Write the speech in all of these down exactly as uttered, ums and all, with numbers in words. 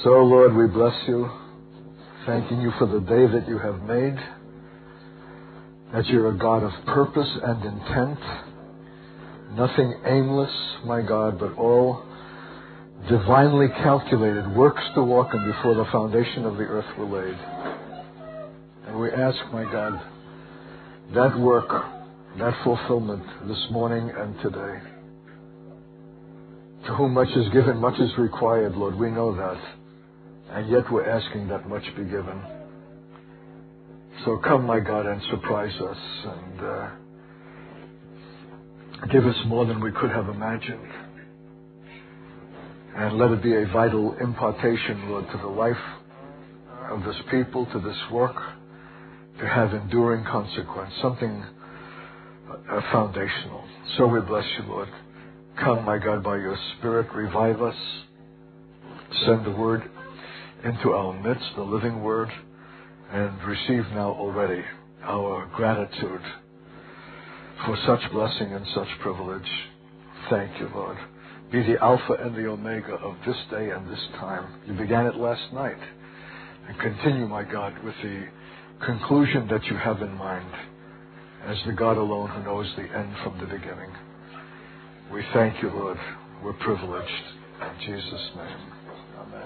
So, Lord, we bless you, thanking you for the day that you have made, that you're a God of purpose and intent, nothing aimless, my God, but all divinely calculated, works to walk in before the foundation of the earth were laid. And we ask, my God, that work, that fulfillment this morning and today. To whom much is given, much is required, Lord. We know that. And yet we're asking that much be given. So come, my God, and surprise us and uh, give us more than we could have imagined. And let it be a vital impartation, Lord, to the life of this people, to this work, to have enduring consequence, something uh, foundational. So we bless you, Lord. Come, my God, by your Spirit, revive us. Send the word into our midst, the living word, and receive now already our gratitude for such blessing and such privilege. Thank you, Lord. Be the Alpha and the Omega of this day and this time. You began it last night. And continue, my God, with the conclusion that you have in mind as the God alone who knows the end from the beginning. We thank you, Lord. We're privileged. In Jesus' name. Amen.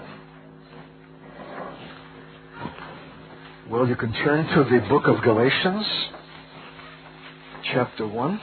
Well, you can turn to the book of Galatians, chapter one.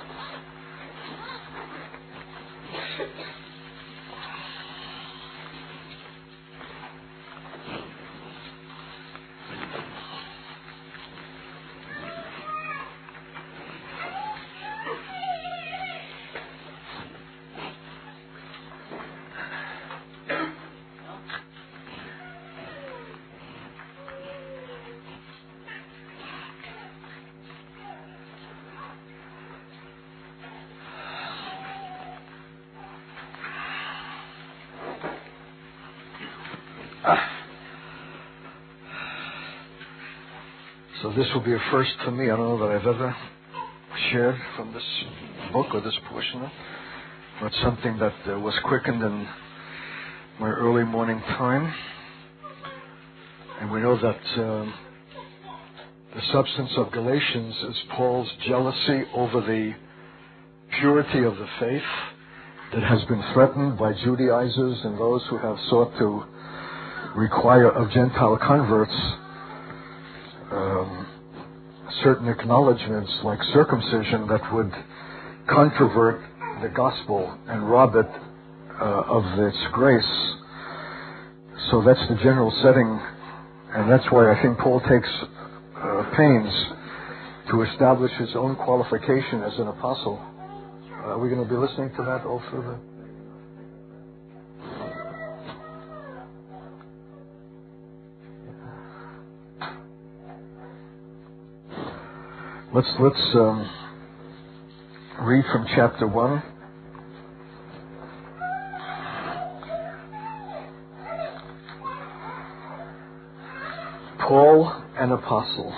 So this will be a first for me. I don't know that I've ever shared from this book or this portion of it, but something that uh, was quickened in my early morning time. And we know that uh, the substance of Galatians is Paul's jealousy over the purity of the faith that has been threatened by Judaizers and those who have sought to require of Gentile converts Um, certain acknowledgments like circumcision that would controvert the gospel and rob it uh, of its grace. So that's the general setting, and that's why I think Paul takes uh, pains to establish his own qualification as an apostle. Uh, are we going to be listening to that all through the... Let's let's um, read from chapter one. Paul, an apostle,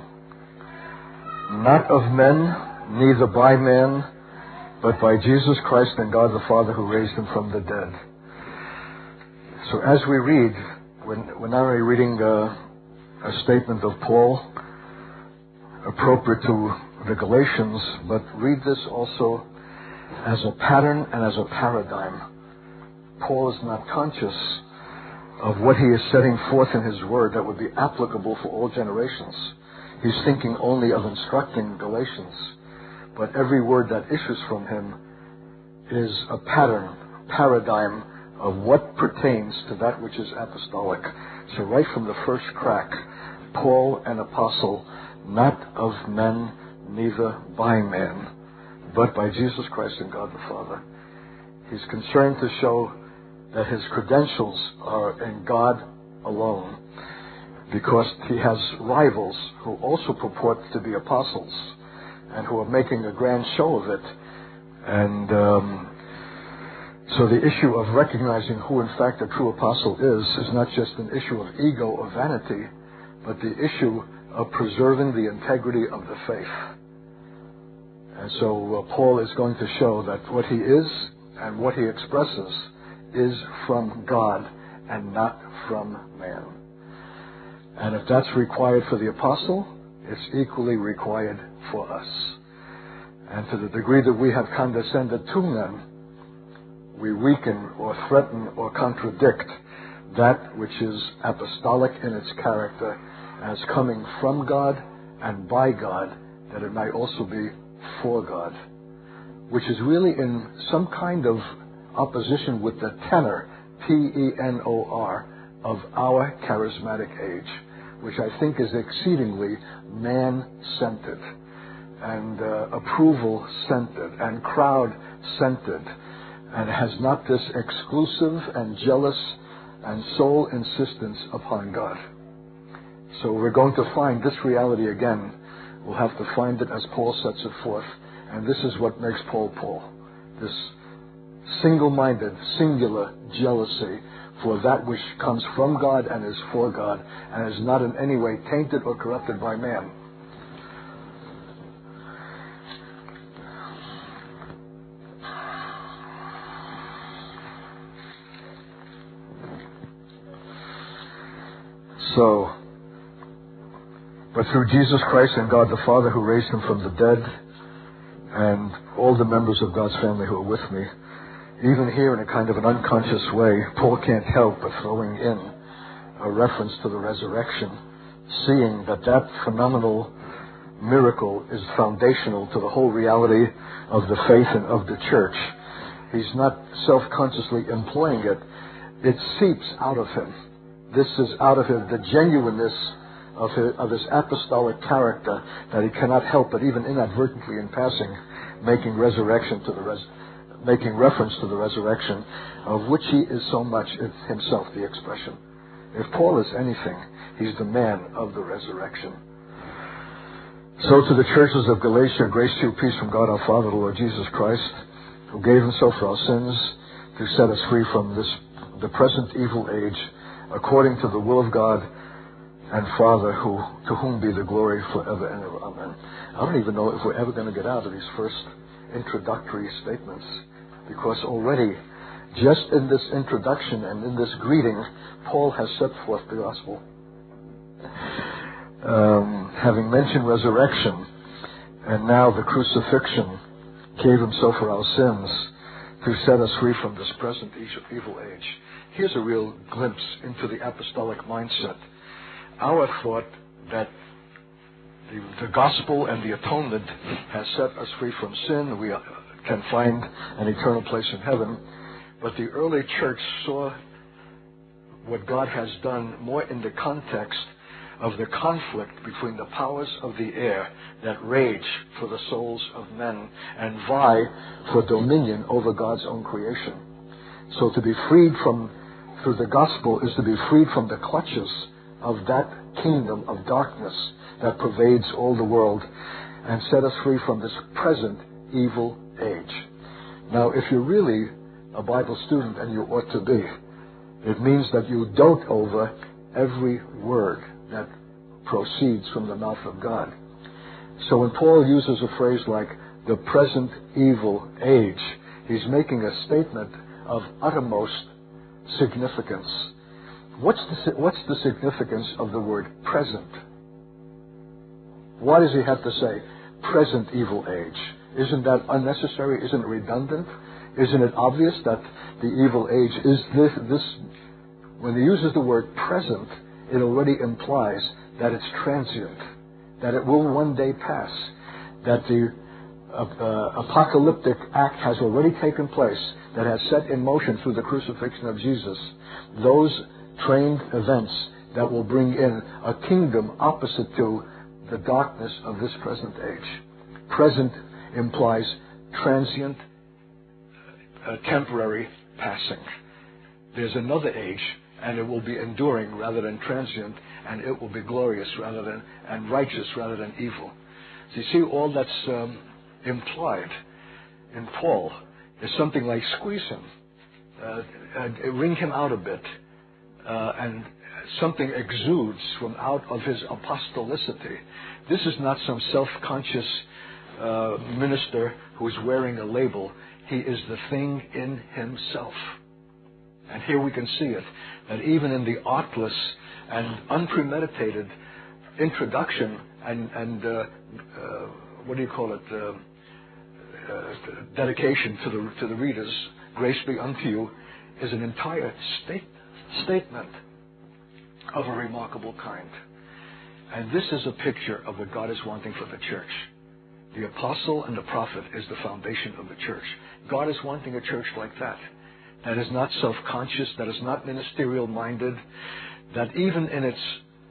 not of men, neither by man, but by Jesus Christ and God the Father who raised him from the dead. So as we read, we're, we're not only reading uh, a statement of Paul appropriate to the Galatians, but read this also as a pattern and as a paradigm. Paul is not conscious of what he is setting forth in his word that would be applicable for all generations. He's thinking only of instructing Galatians, but every word that issues from him is a pattern, paradigm of what pertains to that which is apostolic. So right from the first crack, Paul, an apostle, not of men, neither by man, but by Jesus Christ and God the Father. He's concerned to show that his credentials are in God alone, because he has rivals who also purport to be apostles and who are making a grand show of it. And um, so the issue of recognizing who in fact a true apostle is, is not just an issue of ego or vanity, but the issue of preserving the integrity of the faith. And so uh, Paul is going to show that what he is and what he expresses is from God and not from man. And if that's required for the apostle, it's equally required for us. And to the degree that we have condescended to men, we weaken or threaten or contradict that which is apostolic in its character as coming from God and by God, that it might also be for God, which is really in some kind of opposition with the tenor, T E N O R, of our charismatic age, which I think is exceedingly man-centered and uh, approval-centered and crowd-centered, and has not this exclusive and jealous and sole insistence upon God. So we're going to find this reality again. We'll have to find it as Paul sets it forth. And this is what makes Paul Paul. This single-minded, singular jealousy for that which comes from God and is for God and is not in any way tainted or corrupted by man. So, but through Jesus Christ and God the Father who raised him from the dead, and all the members of God's family who are with me, even here in a kind of an unconscious way, Paul can't help but throwing in a reference to the resurrection, seeing that that phenomenal miracle is foundational to the whole reality of the faith and of the church. He's not self-consciously employing it. It seeps out of him. This is out of him, the genuineness of his, of his apostolic character, that he cannot help but even inadvertently in passing making resurrection to the res, making reference to the resurrection, of which he is so much himself the expression. If Paul is anything, he's the man of the resurrection. So to the churches of Galatia, grace to you, peace from God our Father, the Lord Jesus Christ, who gave himself for our sins to set us free from this the present evil age, according to the will of God and Father, who to whom be the glory forever and ever. Amen. I don't even know if we're ever going to get out of these first introductory statements, because already, just in this introduction and in this greeting, Paul has set forth the gospel. Um, having mentioned resurrection, and now the crucifixion, gave himself for our sins to set us free from this present evil age. Here's a real glimpse into the apostolic mindset. Our thought that the, the gospel and the atonement has set us free from sin, we can find an eternal place in heaven. But the early church saw what God has done more in the context of the conflict between the powers of the air that rage for the souls of men and vie for dominion over God's own creation. So to be freed from, through the gospel, is to be freed from the clutches of that kingdom of darkness that pervades all the world, and set us free from this present evil age. Now, if you're really a Bible student, and you ought to be, it means that you dote over every word that proceeds from the mouth of God. So when Paul uses a phrase like the present evil age, he's making a statement of uttermost significance. What's the, what's the significance of the word present? Why does he have to say present evil age? Isn't that unnecessary? Isn't it redundant? Isn't it obvious that the evil age is this, this? When he uses the word present, it already implies that it's transient, that it will one day pass, that the uh, uh, apocalyptic act has already taken place, that has set in motion through the crucifixion of Jesus those trained events that will bring in a kingdom opposite to the darkness of this present age. Present implies transient, uh, temporary passing. There's another age, and it will be enduring rather than transient, and it will be glorious rather than, and righteous rather than evil. So you see, all that's um, implied in Paul is something like squeeze him, uh, uh, wring him out a bit, uh, and something exudes from out of his apostolicity. This is not some self-conscious uh, minister who is wearing a label. He is the thing in himself. And here we can see it, that even in the artless and unpremeditated introduction and, and uh, uh, what do you call it, uh, uh, dedication to the, to the readers, grace be unto you, is an entire state, statement of a remarkable kind. And this is a picture of what God is wanting for the church. The apostle and the prophet is the foundation of the church. God is wanting a church like that, that is not self-conscious, that is not ministerial-minded, that even in its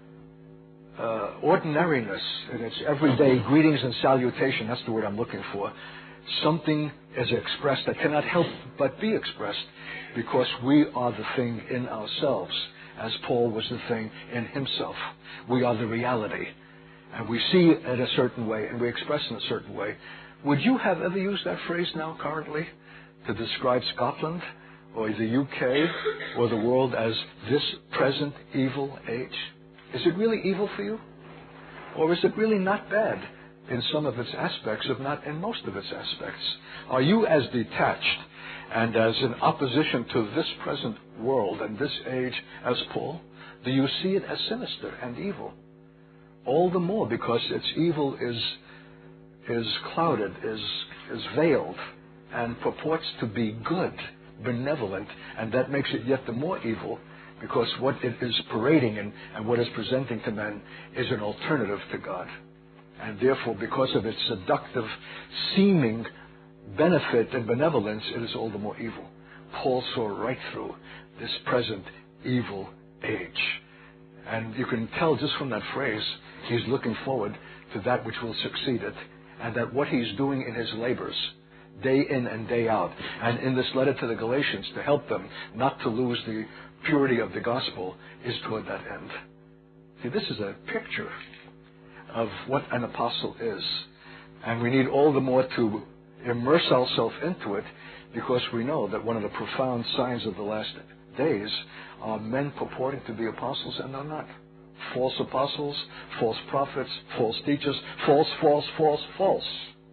uh, ordinariness, in its everyday greetings and salutation, that's the word I'm looking for, something is expressed that cannot help but be expressed because we are the thing in ourselves, as Paul was the thing in himself. We are the reality. And we see it a certain way, and we express in a certain way. Would you have ever used that phrase now, currently, to describe Scotland, or the U K, or the world as this present evil age? Is it really evil for you? Or is it really not bad in some of its aspects, if not in most of its aspects? Are you as detached and as in opposition to this present world and this age as Paul? Do you see it as sinister and evil? All the more because its evil is is clouded, is is veiled, and purports to be good, benevolent, and that makes it yet the more evil because what it is parading and, and what it's presenting to men is an alternative to God. And therefore, because of its seductive seeming benefit and benevolence, it is all the more evil. Paul saw right through this present evil age. And you can tell just from that phrase, he's looking forward to that which will succeed it, and that what he's doing in his labors, day in and day out, and in this letter to the Galatians, to help them not to lose the purity of the gospel, is toward that end. See, this is a picture of what an apostle is. And we need all the more to immerse ourselves into it, because we know that one of the profound signs of the last days are men purporting to be apostles and are not. False apostles, false prophets, false teachers, false, false, false, false.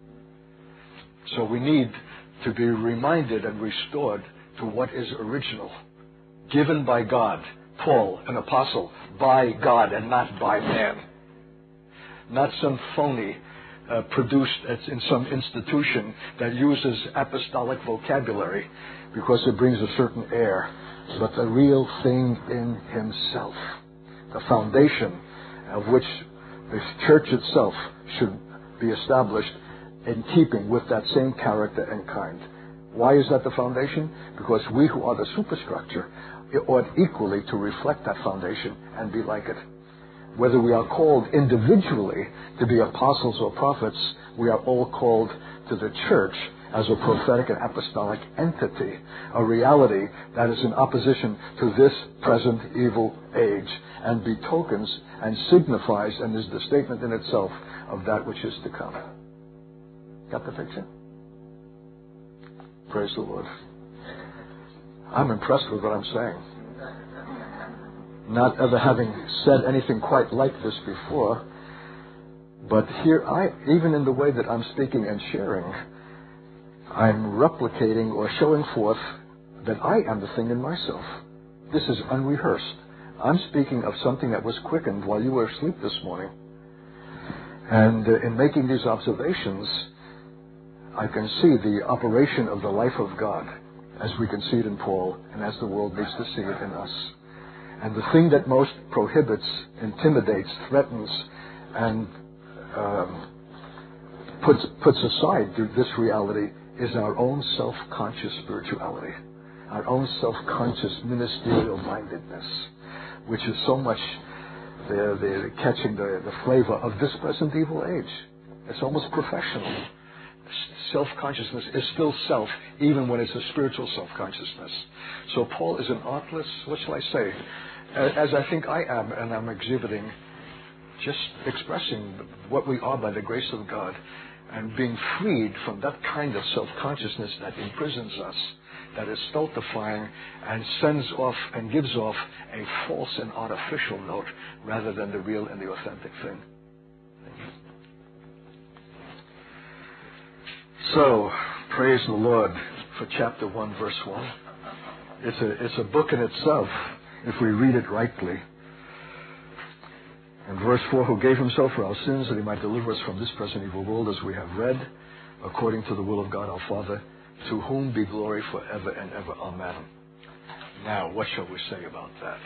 So we need to be reminded and restored to what is original, given by God. Paul, an apostle, by God and not by man. Not some phony uh, produced in some institution that uses apostolic vocabulary because it brings a certain air, but the real thing in himself, the foundation of which the church itself should be established in keeping with that same character and kind. Why is that the foundation? Because we who are the superstructure ought equally to reflect that foundation and be like it. Whether we are called individually to be apostles or prophets, we are all called to the church as a prophetic and apostolic entity, a reality that is in opposition to this present evil age, and betokens and signifies and is the statement in itself of that which is to come. Got the picture? Praise the Lord. I'm impressed with what I'm saying. Not ever having said anything quite like this before, but here I, even in the way that I'm speaking and sharing, I'm replicating or showing forth that I am the thing in myself. This is unrehearsed. I'm speaking of something that was quickened while you were asleep this morning. And uh, in making these observations, I can see the operation of the life of God as we can see it in Paul and as the world needs to see it in us. And the thing that most prohibits, intimidates, threatens, and um, puts, puts aside this reality is our own self-conscious spirituality, our own self-conscious ministerial mindedness, which is so much the, the catching the, the flavor of this present evil age. It's almost professional. Self-consciousness is still self, even when it's a spiritual self-consciousness. So Paul is an artless, what shall I say, as I think I am, and I'm exhibiting, just expressing what we are by the grace of God, and being freed from that kind of self-consciousness that imprisons us, that is stultifying and sends off and gives off a false and artificial note rather than the real and the authentic thing. So, praise the Lord for chapter one, verse one. It's a, it's a book in itself if we read it rightly. In verse four, who gave himself for our sins that he might deliver us from this present evil world, as we have read, according to the will of God our Father, to whom be glory forever and ever. Amen. Now, what shall we say about that?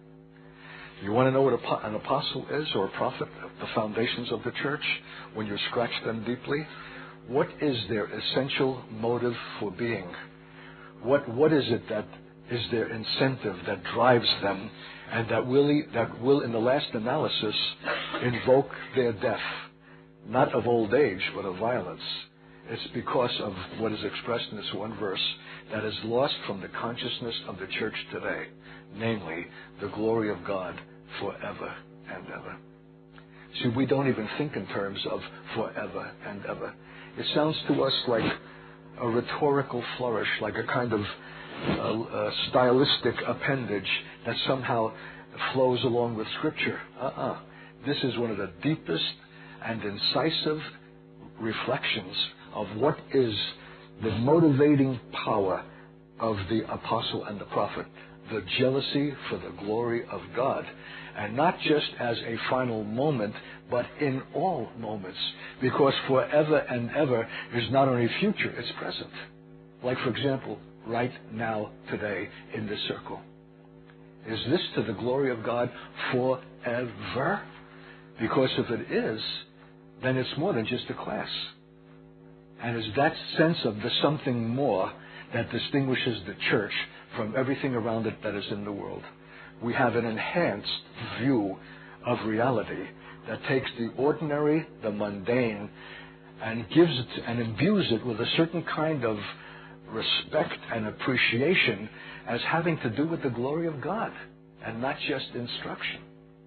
You want to know what an apostle is, or a prophet, the foundations of the church, when you scratch them deeply? What is their essential motive for being? What What is it that is their incentive that drives them, and that will, that will in the last analysis, invoke their death? Not of old age, but of violence. It's because of what is expressed in this one verse that is lost from the consciousness of the church today, namely, the glory of God forever and ever. See, we don't even think in terms of forever and ever. It sounds to us like a rhetorical flourish, like a kind of uh, uh, stylistic appendage that somehow flows along with Scripture. Uh-uh. This is one of the deepest and incisive reflections of what is the motivating power of the apostle and the prophet, the jealousy for the glory of God. And not just as a final moment, but in all moments. Because forever and ever is not only future, it's present. Like, for example, right now, today, in this circle. Is this to the glory of God forever? Because if it is, then it's more than just a class. And it's that sense of the something more that distinguishes the church from everything around it that is in the world. We have an enhanced view of reality that takes the ordinary, the mundane, and gives it and imbues it with a certain kind of respect and appreciation as having to do with the glory of God and not just instruction.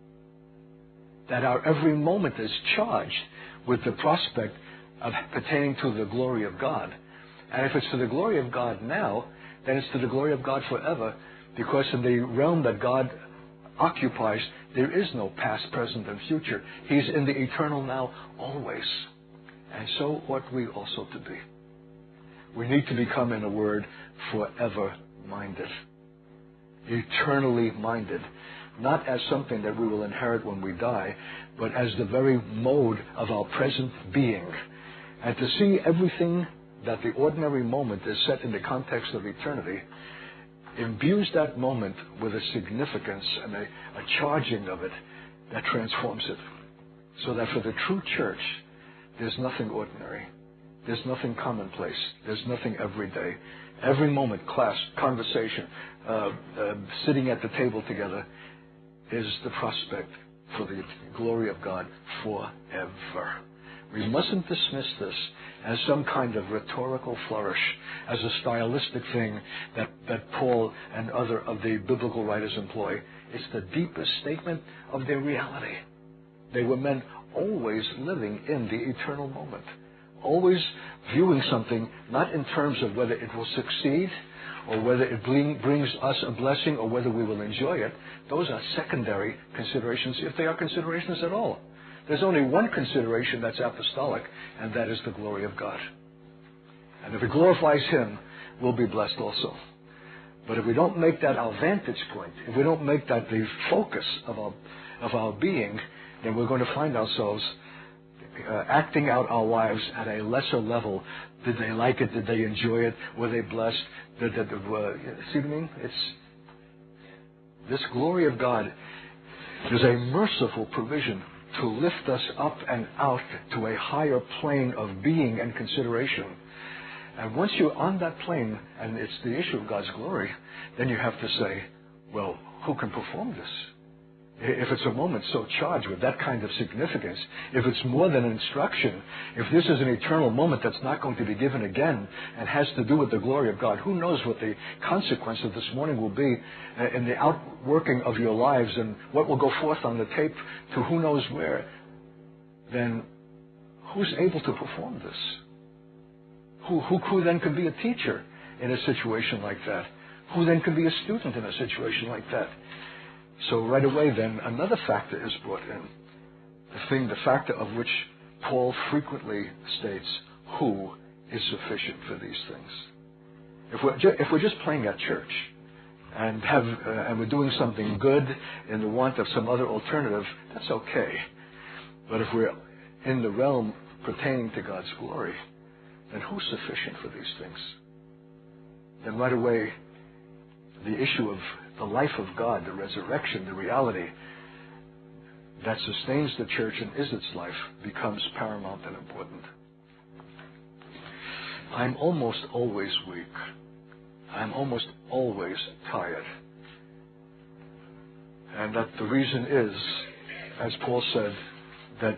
That our every moment is charged with the prospect of pertaining to the glory of God. And if it's to the glory of God now, then it's to the glory of God forever, because in the realm that God occupies, there is no past, present, and future. He's in the eternal now always. And so ought we also to be. We need to become, in a word, forever minded. Eternally minded. Not as something that we will inherit when we die, but as the very mode of our present being. And to see everything that the ordinary moment is set in the context of eternity imbues that moment with a significance and a, a charging of it that transforms it. So that for the true church, there's nothing ordinary. There's nothing commonplace. There's nothing everyday. Every moment, class, conversation, uh, uh, sitting at the table together is the prospect for the glory of God forever. We mustn't dismiss this as some kind of rhetorical flourish, as a stylistic thing that, that Paul and other of the biblical writers employ. It's the deepest statement of their reality. They were men always living in the eternal moment, always viewing something not in terms of whether it will succeed or whether it bring, brings us a blessing or whether we will enjoy it. Those are secondary considerations, if they are considerations at all. There's only one consideration that's apostolic, and that is the glory of God. And if it glorifies Him, we'll be blessed also. But if we don't make that our vantage point, if we don't make that the focus of our, of our being, then we're going to find ourselves uh, acting out our lives at a lesser level. Did they like it? Did they enjoy it? Were they blessed? Did, did, did, uh, see what I mean? It's this glory of God is a merciful provision to lift us up and out to a higher plane of being and consideration. And once you're on that plane, and it's the issue of God's glory, then you have to say, well, who can perform this? If it's a moment so charged with that kind of significance, if it's more than instruction, if this is an eternal moment that's not going to be given again and has to do with the glory of God, who knows what the consequence of this morning will be in the outworking of your lives and what will go forth on the tape to who knows where, then who's able to perform this? Who, who, who then can be a teacher in a situation like that? Who then can be a student in a situation like that? So right away then, another factor is brought in. The thing, the factor of which Paul frequently states, who is sufficient for these things. If we're, ju- if we're just playing at church, and have uh, and we're doing something good in the want of some other alternative, that's okay. But if we're in the realm pertaining to God's glory, then who's sufficient for these things? Then right away, the issue of the life of God, the resurrection, the reality that sustains the church and is its life becomes paramount and important. I'm almost always weak. I'm almost always tired. And that the reason is, as Paul said, that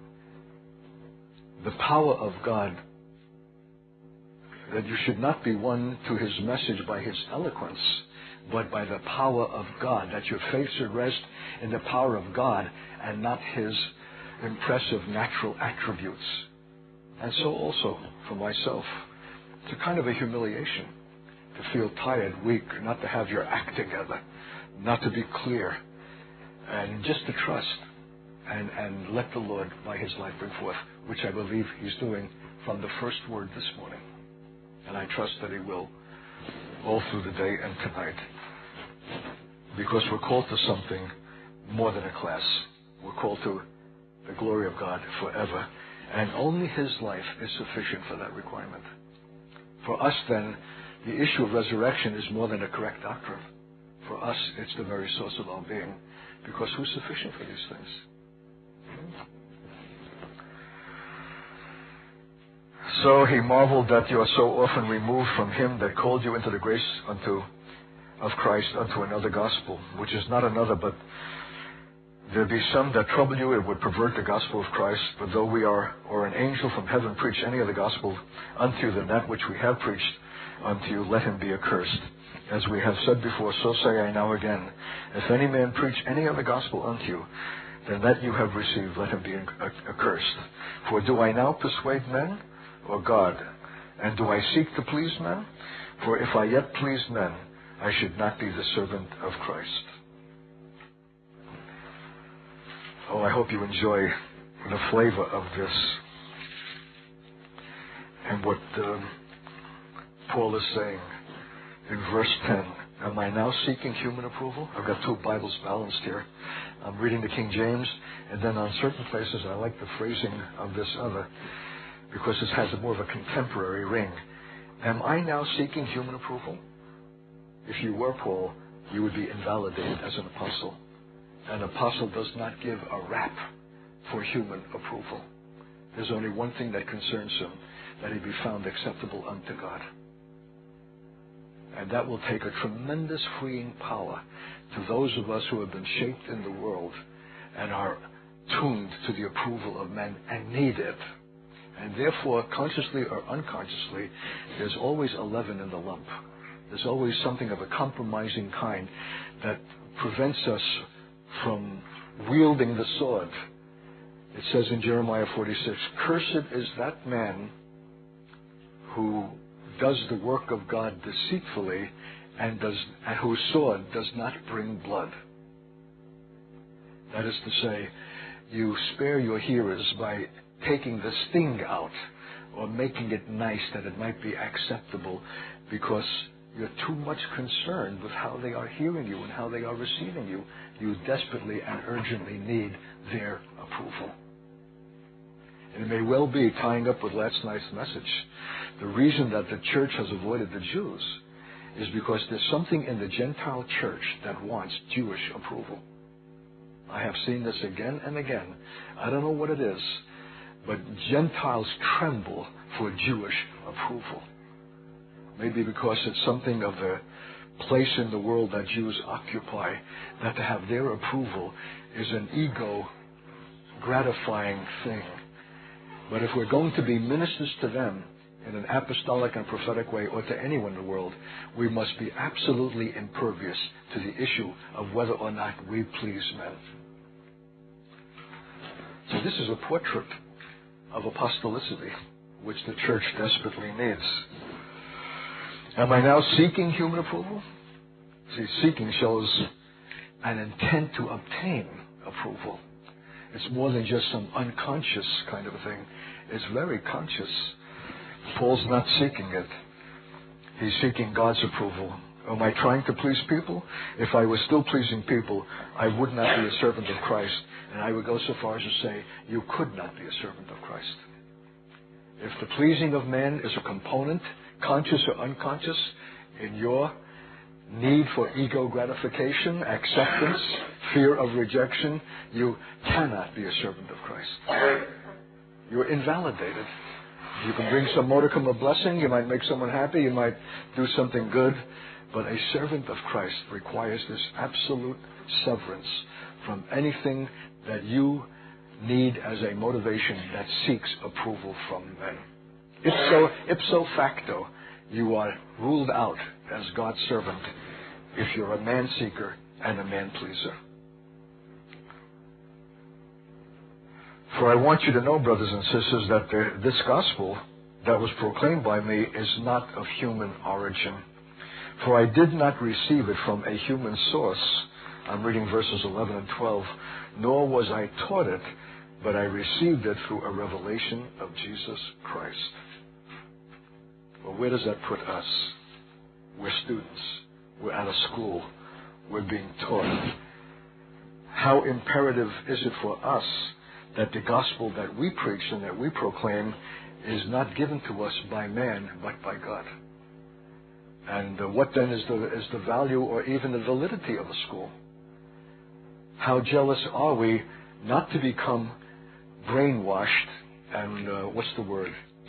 the power of God, that you should not be won to his message by his eloquence, but by the power of God, that your faith should rest in the power of God and not his impressive natural attributes. And so also for myself, it's a kind of a humiliation to feel tired, weak, not to have your act together, not to be clear, and just to trust and, and let the Lord by his life bring forth, which I believe he's doing from the first word this morning. And I trust that he will all through the day and tonight. Because we're called to something more than a class. We're called to the glory of God forever. And only his life is sufficient for that requirement. For us then, the issue of resurrection is more than a correct doctrine. For us, it's the very source of our being. Because who's sufficient for these things? So he marveled that you are so often removed from him that called you into the grace unto of Christ unto another gospel, which is not another, but there be some that trouble you, it would pervert the gospel of Christ. But though we are, or an angel from heaven preach any other gospel unto you than that which we have preached unto you, let him be accursed. As we have said before, so say I now again, if any man preach any other gospel unto you than that you have received, let him be accursed. For do I now persuade men, or God? And do I seek to please men? For if I yet pleased men, I should not be the servant of Christ. Oh, I hope you enjoy the flavor of this and what uh, Paul is saying in verse ten. Am I now seeking human approval? I've got two Bibles balanced here. I'm reading the King James, and then on certain places I like the phrasing of this other, because it has a more of a contemporary ring. Am I now seeking human approval? If you were Paul, you would be invalidated as an apostle. An apostle does not give a rap for human approval. There's only one thing that concerns him, that he be found acceptable unto God. And that will take a tremendous freeing power to those of us who have been shaped in the world and are tuned to the approval of men and need it. And therefore, consciously or unconsciously, there's always a leaven in the lump. There's always something of a compromising kind that prevents us from wielding the sword. It says in Jeremiah forty-six, cursed is that man who does the work of God deceitfully and does and whose sword does not bring blood. That is to say, you spare your hearers by taking the sting out or making it nice that it might be acceptable, because you're too much concerned with how they are hearing you and how they are receiving you. You desperately and urgently need their approval. And it may well be, tying up with last night's message, the reason that the church has avoided the Jews is because there's something in the Gentile church that wants Jewish approval. I have seen this again and again. I don't know what it is, but Gentiles tremble for Jewish approval. Maybe because it's something of a place in the world that Jews occupy, that to have their approval is an ego-gratifying thing. But if we're going to be ministers to them in an apostolic and prophetic way, or to anyone in the world, we must be absolutely impervious to the issue of whether or not we please men. So this is a portrait of apostolicity, which the church desperately needs. Am I now seeking human approval? See, seeking shows an intent to obtain approval. It's more than just some unconscious kind of a thing. It's very conscious. Paul's not seeking it. He's seeking God's approval Am I trying to please people? If I was still pleasing people, I would not be a servant of Christ. And I would go so far as to say, you could not be a servant of Christ. If the pleasing of man is a component, conscious or unconscious, in your need for ego gratification, acceptance, fear of rejection, you cannot be a servant of Christ. You're invalidated. You can bring some modicum of blessing, you might make someone happy, you might do something good, but a servant of Christ requires this absolute severance from anything that you need as a motivation that seeks approval from men. Ipso, ipso facto, you are ruled out as God's servant if you're a man seeker and a man pleaser. For I want you to know, brothers and sisters, that the, this gospel that was proclaimed by me is not of human origin. For I did not receive it from a human source. I'm reading verses eleven and twelve. Nor was I taught it, but I received it through a revelation of Jesus Christ. Well, where does that put us? We're students. We're out of school. We're being taught. How imperative is it for us that the gospel that we preach and that we proclaim is not given to us by man, but by God? And uh, what then is the, is the value or even the validity of a school? How jealous are we not to become brainwashed and, uh, what's the word?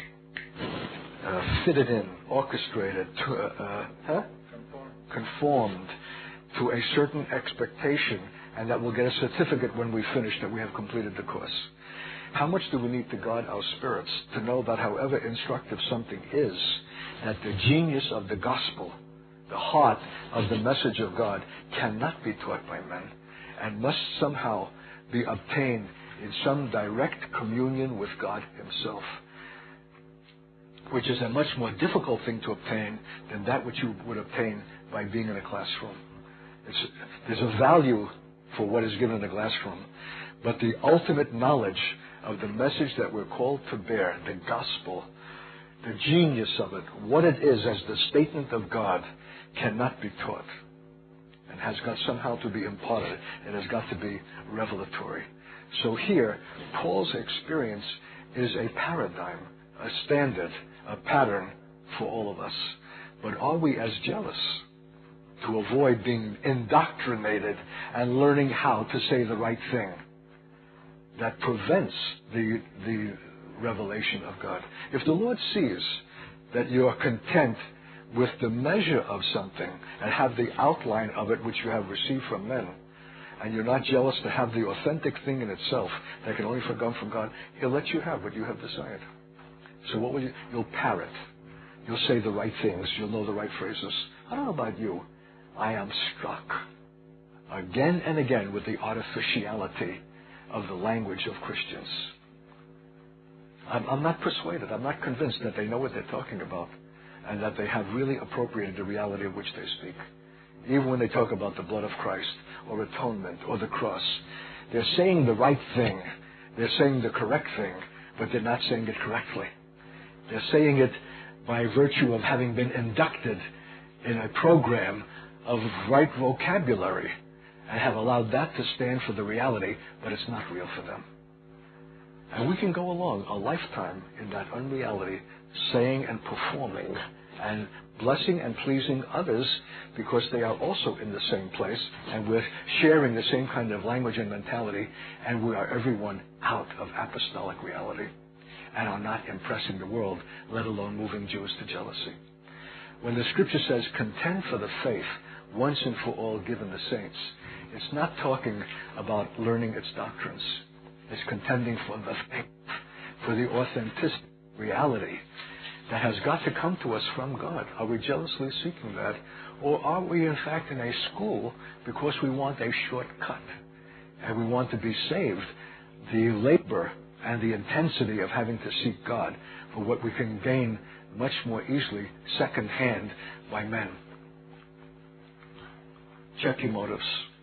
Uh, fitted in, orchestrated, to, uh, uh, huh? conformed to a certain expectation, and that we'll get a certificate when we finish that we have completed the course. How much do we need to guard our spirits to know that however instructive something is, that the genius of the gospel, the heart of the message of God, cannot be taught by men and must somehow be obtained in some direct communion with God himself, which is a much more difficult thing to obtain than that which you would obtain by being in a classroom. It's, there's a value for what is given in the classroom, but the ultimate knowledge of the message that we're called to bear, the gospel, the genius of it, what it is as the statement of God, cannot be taught and has got somehow to be imparted. It has got to be revelatory. So here, Paul's experience is a paradigm, a standard, a pattern for all of us. But are we as jealous to avoid being indoctrinated and learning how to say the right thing that prevents the, the revelation of God? If the Lord sees that you are content with the measure of something and have the outline of it which you have received from men, and you're not jealous to have the authentic thing in itself that can only come from God, he'll let you have what you have desired. So what will you? You'll parrot. You'll say the right things. You'll know the right phrases. I don't know about you. I am struck again and again with the artificiality of the language of Christians. I'm, I'm not persuaded. I'm not convinced that they know what they're talking about and that they have really appropriated the reality of which they speak. Even when they talk about the blood of Christ or atonement or the cross, they're saying the right thing. They're saying the correct thing, but they're not saying it correctly. They're saying it by virtue of having been inducted in a program of right vocabulary and have allowed that to stand for the reality, but it's not real for them. And we can go along a lifetime in that unreality, saying and performing and blessing and pleasing others because they are also in the same place and we're sharing the same kind of language and mentality, and we are everyone out of apostolic reality and are not impressing the world, let alone moving Jews to jealousy. When the scripture says, contend for the faith once and for all given the saints, it's not talking about learning its doctrines. It's contending for the faith, for the authentic reality that has got to come to us from God. Are we jealously seeking that? Or are we in fact in a school because we want a shortcut and we want to be saved the labor and the intensity of having to seek God for what we can gain much more easily second-hand by men? Check your motives.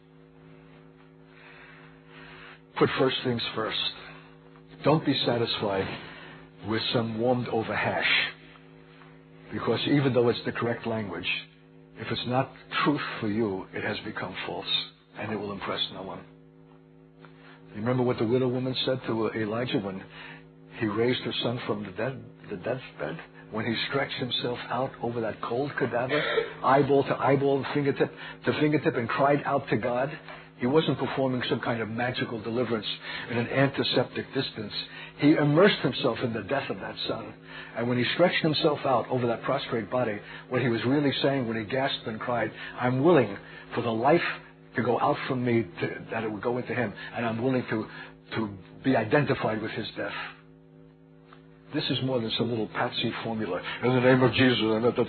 Put first things first. Don't be satisfied with some warmed over hash, because even though it's the correct language, If it's not truth for you, it has become false, and it will impress no one. You remember what the widow woman said to Elijah when he raised her son from the dead, the deathbed? When he stretched himself out over that cold cadaver, eyeball to eyeball, fingertip to fingertip, and cried out to God, he wasn't performing some kind of magical deliverance in an antiseptic distance. He immersed himself in the death of that son. And when he stretched himself out over that prostrate body, what he was really saying when he gasped and cried, I'm willing for the life to go out from me, to, that it would go into him, and I'm willing to, to be identified with his death. This is more than some little patsy formula. In the name of Jesus.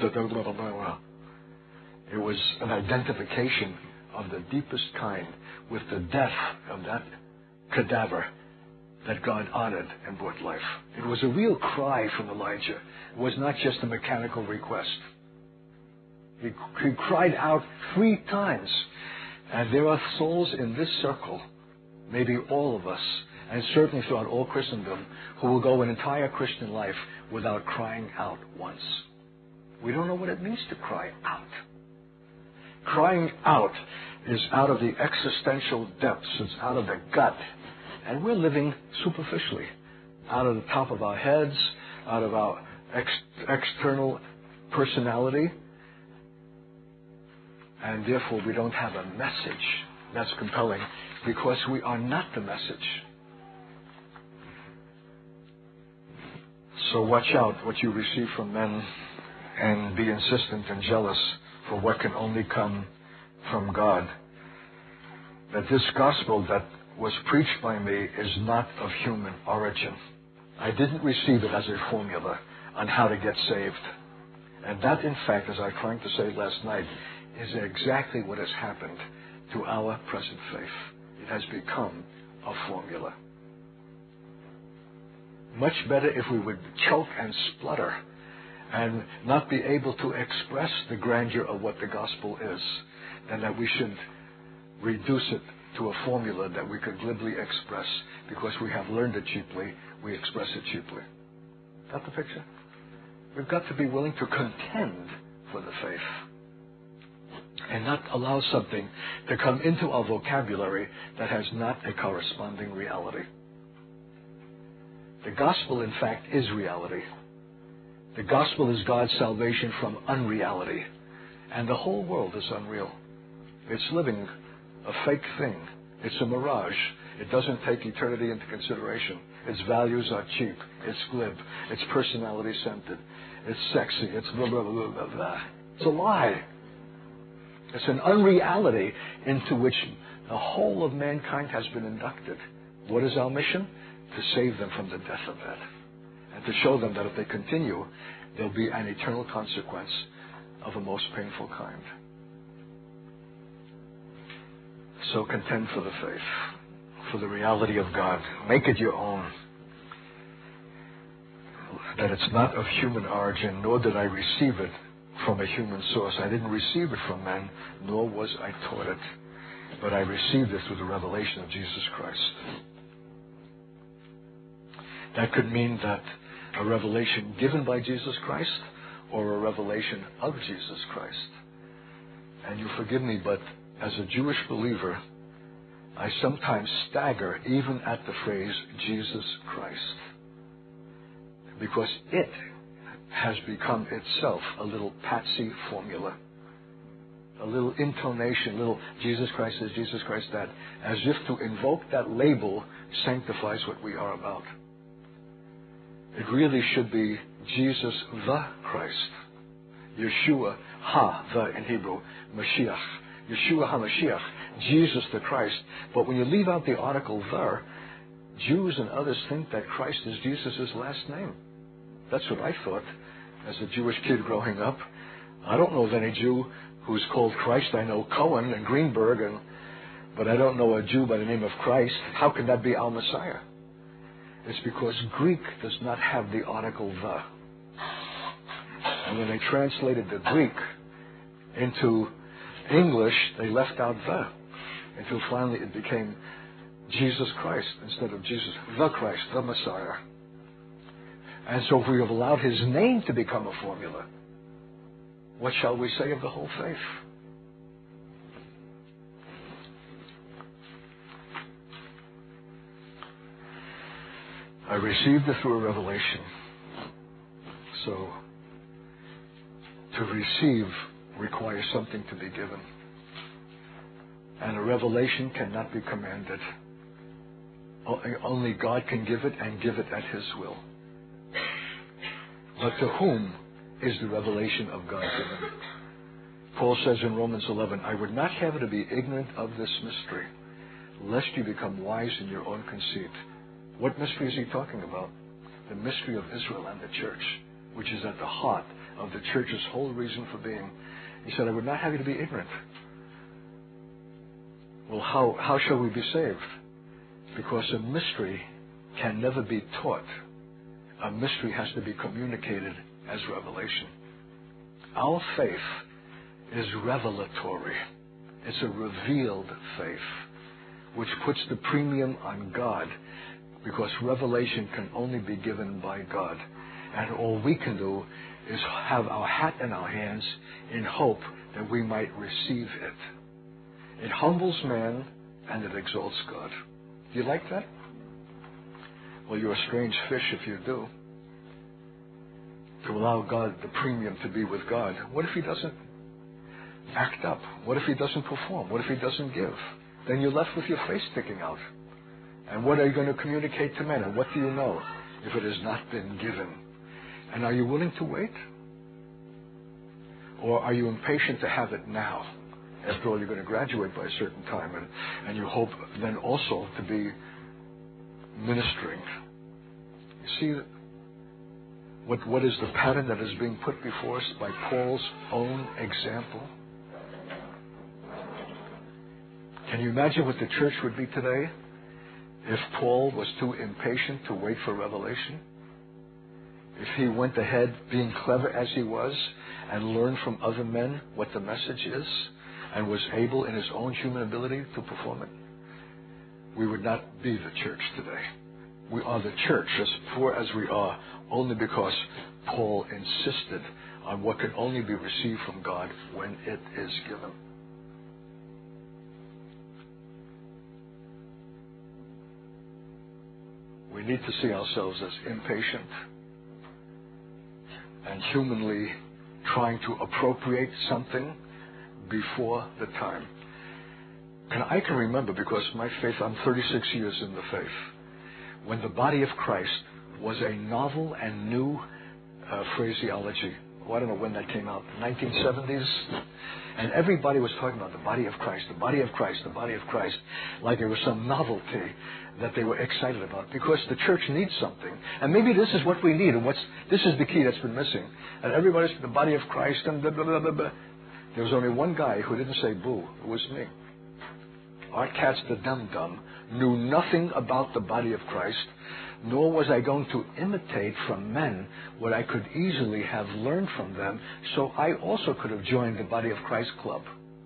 It was an identification of the deepest kind with the death of that cadaver that God honored and brought life. It was a real cry from Elijah. It was not just a mechanical request. He, he cried out three times. And there are souls in this circle, maybe all of us, and certainly throughout all Christendom, who will go an entire Christian life without crying out once. We don't know what it means to cry out. Crying out is out of the existential depths. It's out of the gut. And we're living superficially, out of the top of our heads, out of our ex- external personality. And therefore we don't have a message that's compelling because we are not the message. So watch out what you receive from men and be insistent and jealous for what can only come from God. That this gospel that was preached by me is not of human origin. I didn't receive it as a formula on how to get saved. And that, in fact, as I was trying to say last night, is exactly what has happened to our present faith. It has become a formula. Much better if we would choke and splutter and not be able to express the grandeur of what the gospel is, than that we should reduce it to a formula that we could glibly express because we have learned it cheaply, we express it cheaply. Got the picture? We've got to be willing to contend for the faith and not allow something to come into our vocabulary that has not a corresponding reality. The gospel, in fact, is reality. The gospel is God's salvation from unreality. And the whole world is unreal. It's living a fake thing. It's a mirage. It doesn't take eternity into consideration. Its values are cheap. It's glib. It's personality-centered. It's sexy. It's blah, blah, blah, blah, blah. It's a lie. It's an unreality into which the whole of mankind has been inducted. What is our mission? To save them from the death of that. And to show them that if they continue, there'll be an eternal consequence of a most painful kind. So contend for the faith, for the reality of God. Make it your own. That it's not of human origin, nor did I receive it from a human source. I didn't receive it from men, nor was I taught it. But I received it through the revelation of Jesus Christ. That could mean that a revelation given by Jesus Christ or a revelation of Jesus Christ. And you forgive me, but as a Jewish believer, I sometimes stagger even at the phrase Jesus Christ, because it has become itself a little patsy formula, a little intonation, little Jesus Christ is Jesus Christ that, as if to invoke that label sanctifies what we are about. It really should be Jesus the Christ. Yeshua ha, the in Hebrew, Mashiach. Yeshua HaMashiach, Jesus the Christ. But when you leave out the article the, Jews and others think that Christ is Jesus' last name. That's what I thought as a Jewish kid growing up. I don't know of any Jew who's called Christ. I know Cohen and Greenberg, and, but I don't know a Jew by the name of Christ. How can that be our Messiah? It's because Greek does not have the article the. And when they translated the Greek into English, they left out the, until finally it became Jesus Christ instead of Jesus, the Christ, the Messiah. And so if we have allowed his name to become a formula, what shall we say of the whole faith? I received it through a revelation. So, to receive requires something to be given. And a revelation cannot be commanded. Only God can give it, and give it at His will. But to whom is the revelation of God given? Paul says in Romans eleven, I would not have you to be ignorant of this mystery, lest you become wise in your own conceit. What mystery is he talking about? The mystery of Israel and the church, which is at the heart of the church's whole reason for being. He said, I would not have you to be ignorant. Well, how, how shall we be saved? Because a mystery can never be taught. A mystery has to be communicated as revelation. Our faith is revelatory. It's a revealed faith, which puts the premium on God, because revelation can only be given by God. And all we can do is have our hat in our hands in hope that we might receive it. It humbles man and it exalts God. Do you like that? Well, you're a strange fish if you do. To allow God, the premium, to be with God. What if He doesn't act up? What if He doesn't perform? What if He doesn't give? Then you're left with your face sticking out. And what are you going to communicate to men? And what do you know if it has not been given? And are you willing to wait? Or are you impatient to have it now? After all, you're going to graduate by a certain time, and, and you hope then also to be ministering. You see what, what is the pattern that is being put before us by Paul's own example? Can you imagine what the church would be today if Paul was too impatient to wait for revelation? If he went ahead, being clever as he was, and learned from other men what the message is, and was able in his own human ability to perform it, we would not be the church today. We are the church, as poor as we are, only because Paul insisted on what can only be received from God when it is given. We need to see ourselves as impatient and humanly trying to appropriate something before the time. And I can remember, because my faith, I'm thirty-six years in the faith, when the body of Christ was a novel and new uh, phraseology. Well, I don't know when that came out, the nineteen seventies. And everybody was talking about the body of Christ, the body of Christ, the body of Christ, like it was some novelty that they were excited about, because the church needs something. And maybe this is what we need, and what's this is the key that's been missing. And everybody's the body of Christ, and blah, blah, blah, blah, blah. There was only one guy who didn't say boo. It was me. Art Katz, the dum-dum, knew nothing about the body of Christ, nor was I going to imitate from men what I could easily have learned from them, so I also could have joined the Body of Christ club.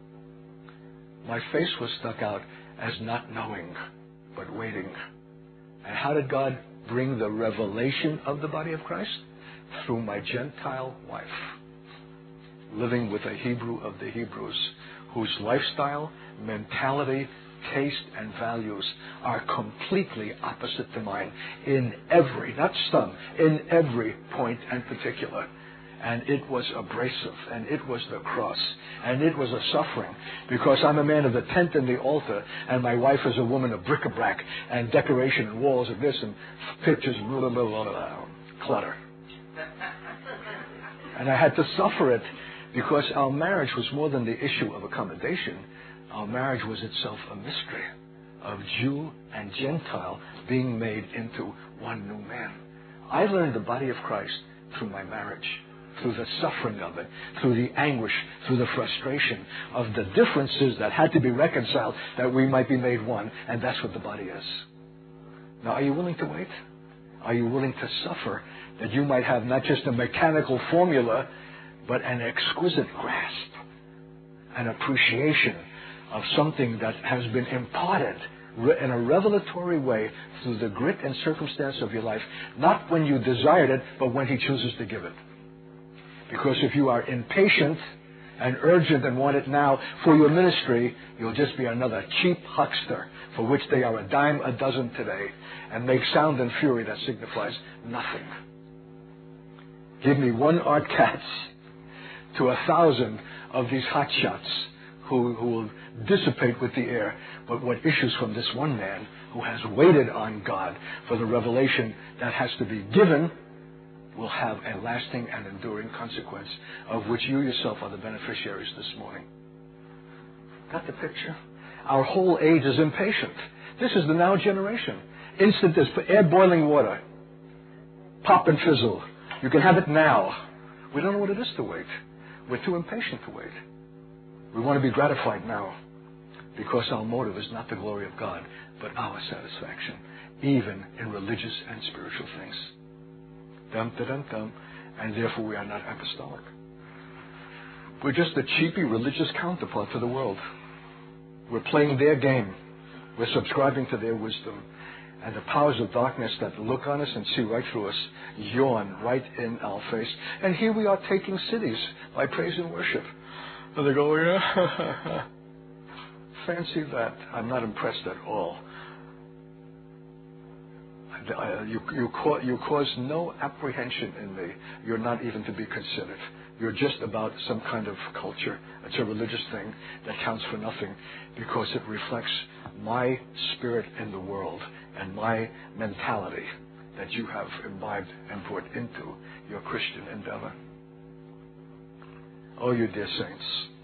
My face was stuck out as not knowing, but waiting. And how did God bring the revelation of the body of Christ? Through my Gentile wife, living with a Hebrew of the Hebrews, whose lifestyle, mentality, taste, and values are completely opposite to mine in every, not some, in every point and particular. And it was abrasive, and it was the cross, and it was a suffering, because I'm a man of the tent and the altar, and my wife is a woman of bric-a-brac and decoration and walls and this and pictures and blah, blah, blah, blah, blah, clutter. And I had to suffer it, because our marriage was more than the issue of accommodation. Our marriage was itself a mystery of Jew and Gentile being made into one new man. I learned the body of Christ through my marriage, through the suffering of it, through the anguish, through the frustration of the differences that had to be reconciled that we might be made one, and that's what the body is. Now, are you willing to wait? Are you willing to suffer that you might have not just a mechanical formula, but an exquisite grasp, an appreciation of something that has been imparted in a revelatory way through the grit and circumstance of your life, not when you desired it, but when He chooses to give it. Because if you are impatient and urgent and want it now for your ministry, you'll just be another cheap huckster for which they are a dime a dozen today and make sound and fury that signifies nothing. Give me one Art Katz to a thousand of these hotshots who, who will dissipate with the air. But what issues from this one man who has waited on God for the revelation that has to be given will have a lasting and enduring consequence of which you yourself are the beneficiaries this morning. Got the picture? Our whole age is impatient. This is the now generation. Instant this, air boiling water. Pop and fizzle. You can have it now. We don't know what it is to wait. We're too impatient to wait. We want to be gratified now because our motive is not the glory of God, but our satisfaction, even in religious and spiritual things. Dum, da, dum, dum. And therefore we are not apostolic. We're just a cheapy religious counterpart to the world. We're playing their game. We're subscribing to their wisdom. And the powers of darkness that look on us and see right through us yawn right in our face. And here we are taking cities by praise and worship. And they go, yeah, fancy that. I'm not impressed at all. You, you, cause, you cause no apprehension in me. You're not even to be considered. You're just about some kind of culture. It's a religious thing that counts for nothing because it reflects my spirit in the world and my mentality that you have imbibed and brought into your Christian endeavor. Oh, you dear saints,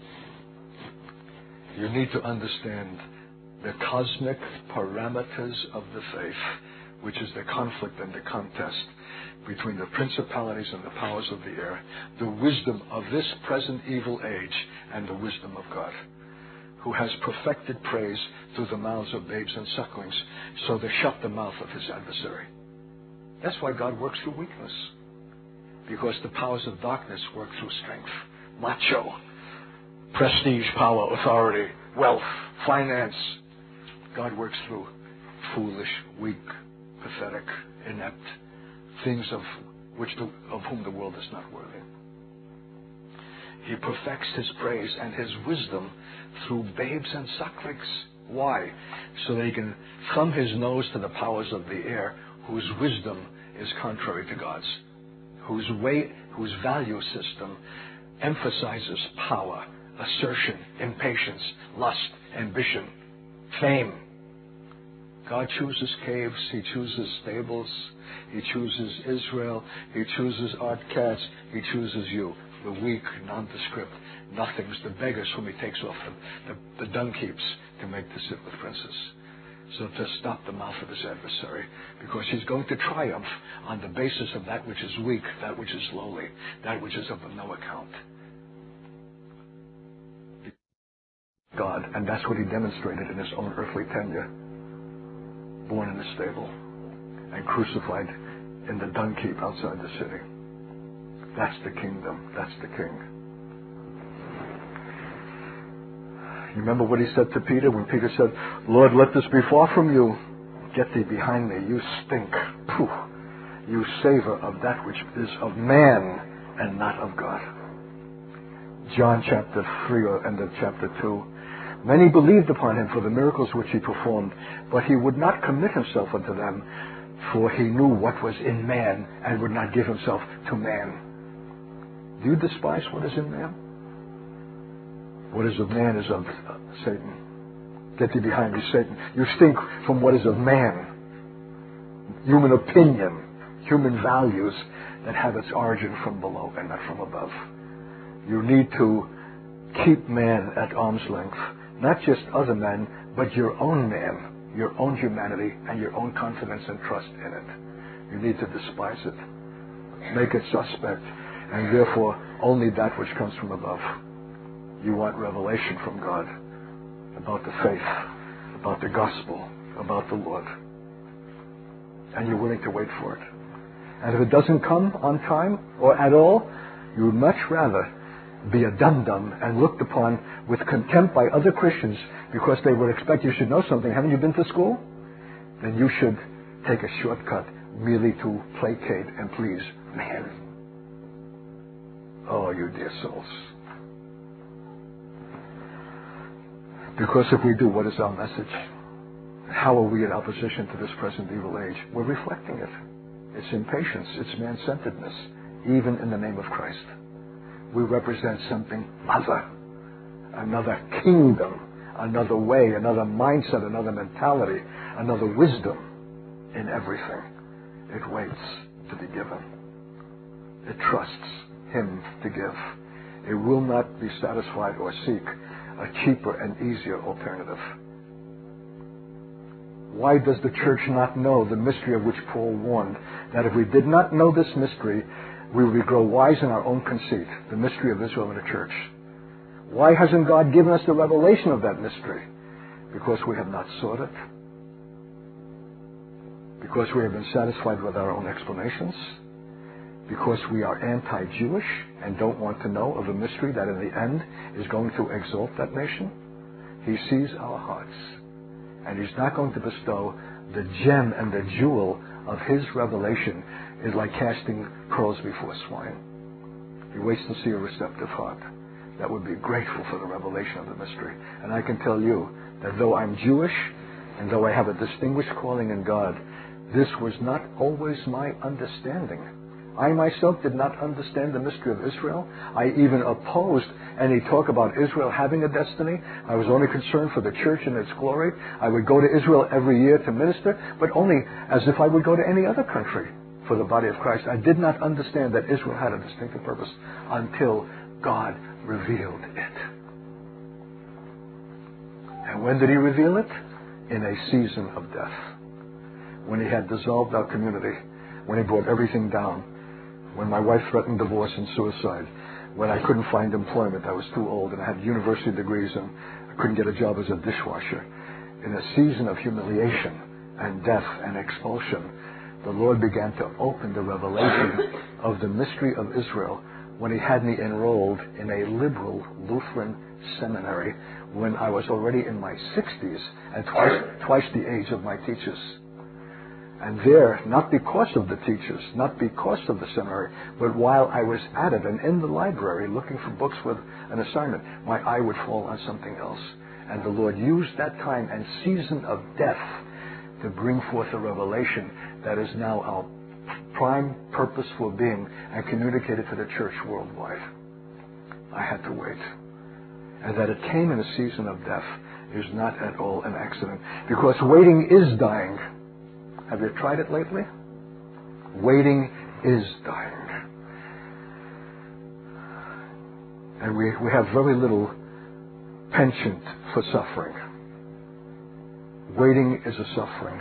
you need to understand the cosmic parameters of the faith, which is the conflict and the contest between the principalities and the powers of the air, the wisdom of this present evil age and the wisdom of God, who has perfected praise through the mouths of babes and sucklings, so to shut the mouth of his adversary. That's why God works through weakness, because the powers of darkness work through strength, macho, prestige, power, authority, wealth, finance. God works through foolish, weak, pathetic, inept, things of which the, of whom the world is not worthy. He perfects his praise and his wisdom through babes and sucklings. Why? So that he can thumb his nose to the powers of the air, whose wisdom is contrary to God's, whose way, whose value system emphasizes power, assertion, impatience, lust, ambition, fame. God chooses caves, he chooses stables, he chooses Israel, he chooses Art Katz, he chooses you, the weak, nondescript nothings, the beggars whom he takes off the, the, the dung heaps to make to sit with princes. So to stop the mouth of his adversary, because he's going to triumph on the basis of that which is weak, that which is lowly, that which is of no account. God, and that's what he demonstrated in his own earthly tenure. Born in a stable and crucified in the dung heap outside the city. That's the kingdom. That's the king. You remember what he said to Peter when Peter said, Lord, let this be far from you. Get thee behind me. You stink. Pooh. You savor of that which is of man and not of God. John chapter three and then chapter two. Many believed upon him for the miracles which he performed, but he would not commit himself unto them, for he knew what was in man and would not give himself to man. Do you despise what is in man? What is of man is of uh, Satan. Get thee behind me, Satan. You stink from what is of man. Human opinion, human values that have its origin from below and not from above. You need to keep man at arm's length. Not just other men, but your own man, your own humanity, and your own confidence and trust in it. You need to despise it. Make it suspect. And therefore, only that which comes from above. You want revelation from God about the faith, about the gospel, about the Lord. And you're willing to wait for it. And if it doesn't come on time or at all, you would much rather be a dum-dum and looked upon with contempt by other Christians because they would expect you should know something. Haven't you been to school? Then you should take a shortcut merely to placate and please man. Oh, you dear souls. Because if we do, what is our message? How are we in opposition to this present evil age? We're reflecting it. It's impatience. It's man-centeredness, even in the name of Christ. We represent something other, another kingdom, another way, another mindset, another mentality, another wisdom in everything. It waits to be given. It trusts Him to give. It will not be satisfied or seek a cheaper and easier alternative. Why does the church not know the mystery of which Paul warned? That if we did not know this mystery, we would grow wise in our own conceit, the mystery of Israel in the church. Why hasn't God given us the revelation of that mystery? Because we have not sought it. Because we have been satisfied with our own explanations. Because we are anti-Jewish and don't want to know of a mystery that in the end is going to exalt that nation. He sees our hearts. And He's not going to bestow the gem and the jewel of His revelation. Is like casting pearls before swine. He waits to see a receptive heart that would be grateful for the revelation of the mystery. And I can tell you that though I'm Jewish and though I have a distinguished calling in God, this was not always my understanding. I myself did not understand the mystery of Israel. I even opposed any talk about Israel having a destiny. I was only concerned for the church and its glory. I would go to Israel every year to minister, but only as if I would go to any other country for the body of Christ. I did not understand that Israel had a distinctive purpose until God revealed it. And when did He reveal it? In a season of death. When He had dissolved our community. When He brought everything down. When my wife threatened divorce and suicide. When I couldn't find employment. I was too old and I had university degrees and I couldn't get a job as a dishwasher. In a season of humiliation and death and expulsion, the Lord began to open the revelation of the mystery of Israel when He had me enrolled in a liberal Lutheran seminary when I was already in my sixties and twice, twice the age of my teachers. And there, not because of the teachers, not because of the seminary, but while I was at it and in the library looking for books with an assignment, my eye would fall on something else. And the Lord used that time and season of death to bring forth a revelation that is now our prime purpose for being and communicated to the church worldwide. I had to wait. And that it came in a season of death is not at all an accident. Because waiting is dying. Have you tried it lately? Waiting is dying. And we, we have very little penchant for suffering. Waiting is a suffering.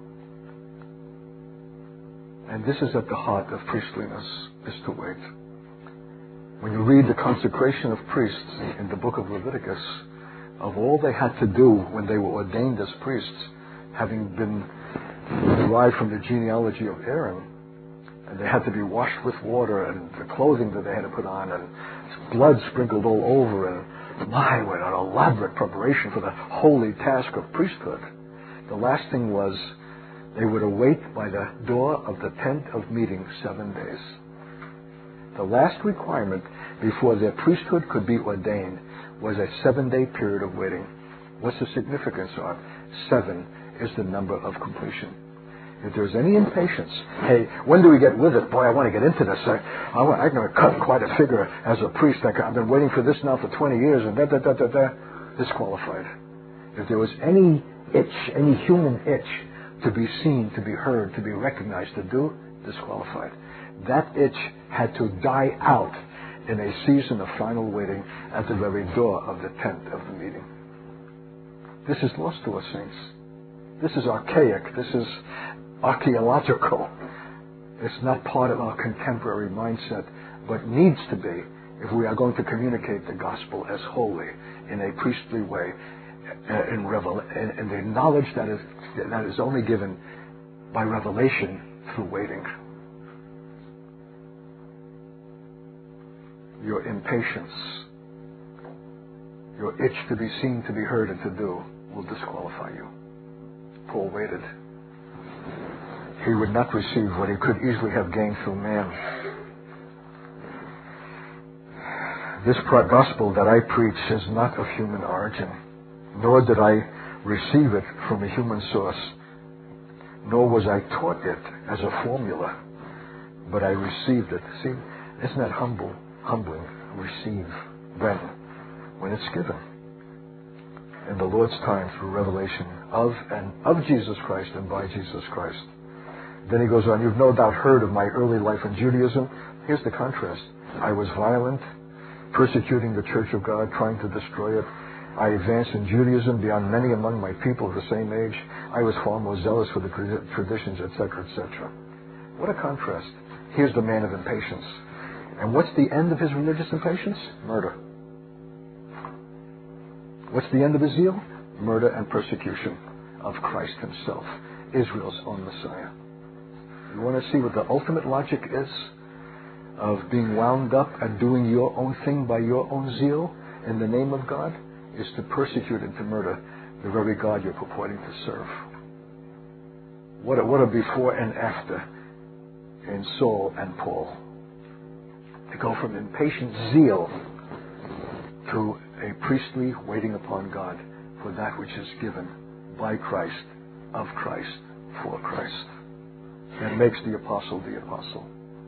And this is at the heart of priestliness, is to wait. When you read the consecration of priests in the book of Leviticus, of all they had to do when they were ordained as priests, having been derived from the genealogy of Aaron, and they had to be washed with water, and the clothing that they had to put on, and blood sprinkled all over, and my, what an elaborate preparation for the holy task of priesthood. The last thing was they would await by the door of the tent of meeting seven days. The last requirement before their priesthood could be ordained was a seven-day period of waiting. What's the significance of it? Seven is the number of completion. If there's any impatience, hey, when do we get with it? Boy, I want to get into this. I, I want, I'm going to cut quite a figure as a priest. I, I've been waiting for this now for twenty years, and da da da da da. Disqualified. If there was any itch, any human itch to be seen, to be heard, to be recognized, to do, disqualified. That itch had to die out in a season of final waiting at the very door of the tent of the meeting. This is lost to us, saints. This is archaic. This is archaeological. It's not part of our contemporary mindset, but needs to be if we are going to communicate the gospel as holy in a priestly way, uh, in, revel- in, in the knowledge that is, that is only given by revelation through waiting. Your impatience, your itch to be seen, to be heard, and to do will disqualify you. Paul waited. He would not receive what he could easily have gained through man. this gospel that I preach is not of human origin, nor did I receive it from a human source, nor was I taught it as a formula, but I received it. See, isn't that humble, humbling? Receive. When? When it's given. In the Lord's time through revelation of and of Jesus Christ and by Jesus Christ. Then he goes on, you've no doubt heard of my early life in Judaism. Here's the contrast. I was violent, persecuting the church of God, trying to destroy it. I advanced in Judaism beyond many among my people of the same age. I was far more zealous for the traditions, et cetera, et cetera. What a contrast. Here's the man of impatience. And what's the end of his religious impatience? Murder. What's the end of his zeal? Murder and persecution of Christ himself, Israel's own Messiah. You want to see what the ultimate logic is of being wound up and doing your own thing by your own zeal in the name of God? Is to persecute and to murder the very God you're purporting to serve. What a, what a before and after in Saul and Paul. To go from impatient zeal to a priestly waiting upon God for that which is given by Christ, of Christ, for Christ. That makes the apostle the apostle.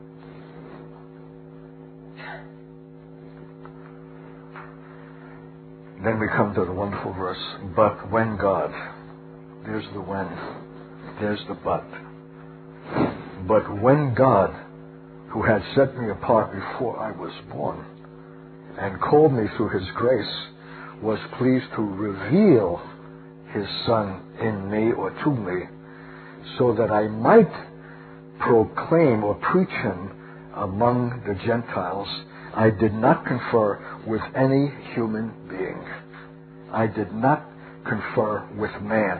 Then we come to the wonderful verse, but when God, there's the when, there's the but. But when God, who had set me apart before I was born, and called me through his grace, was pleased to reveal his Son in me or to me, so that I might proclaim or preach him among the Gentiles, I did not confer with any human being. I did not confer with man.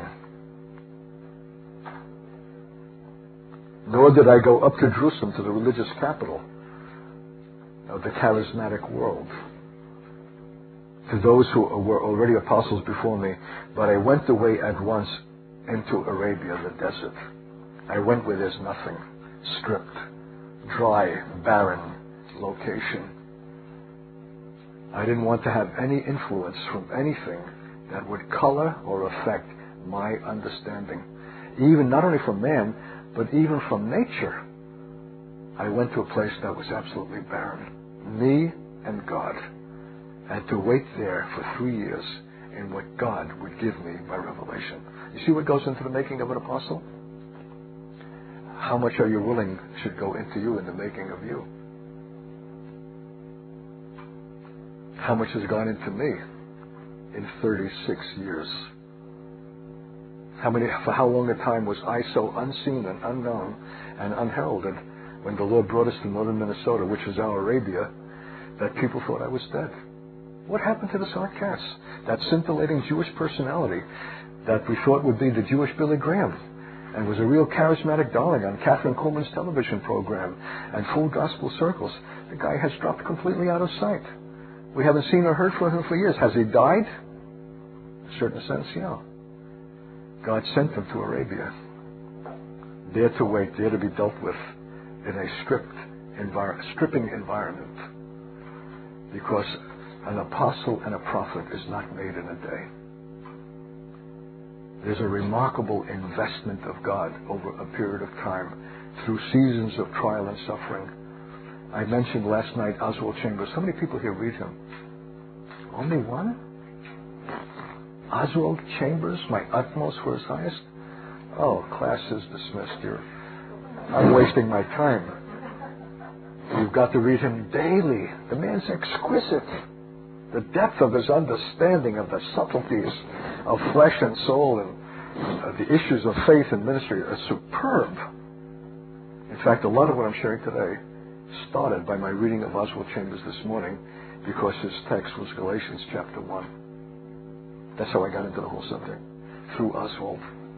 Nor did I go up to Jerusalem, to the religious capital of the charismatic world, to those who were already apostles before me, but I went away at once into Arabia, the desert. I went where there's nothing, stripped, dry, barren location. I didn't want to have any influence from anything that would color or affect my understanding. Even not only from man, but even from nature. I went to a place that was absolutely barren. Me and God. And to wait there for three years in what God would give me by revelation. You see what goes into the making of an apostle? How much are you willing should go into you in the making of you? How much has gone into me in thirty-six years? How many, for how long a time was I so unseen and unknown and unheralded when the Lord brought us to northern Minnesota, which is our Arabia, that people thought I was dead? What happened to the sarcasm? That scintillating Jewish personality that we thought would be the Jewish Billy Graham and was a real charismatic darling on Catherine Coleman's television program and full gospel circles. The guy has dropped completely out of sight. We haven't seen or heard from him for years. Has he died? In a certain sense, yeah. God sent him to Arabia, there to wait, there to be dealt with in a stripped, envir- stripping environment. Because an apostle and a prophet is not made in a day. There's a remarkable investment of God over a period of time through seasons of trial and suffering. I mentioned last night Oswald Chambers. How many people here read him? Only one? Oswald Chambers, my utmost for his highest? Oh, class is dismissed here. I'm wasting my time. You've got to read him daily. The man's exquisite. The depth of his understanding of the subtleties of flesh and soul and uh, the issues of faith and ministry are superb. In fact, a lot of what I'm sharing today started by my reading of Oswald Chambers this morning, because his text was Galatians chapter one. That's how I got into the whole subject, through Oswald.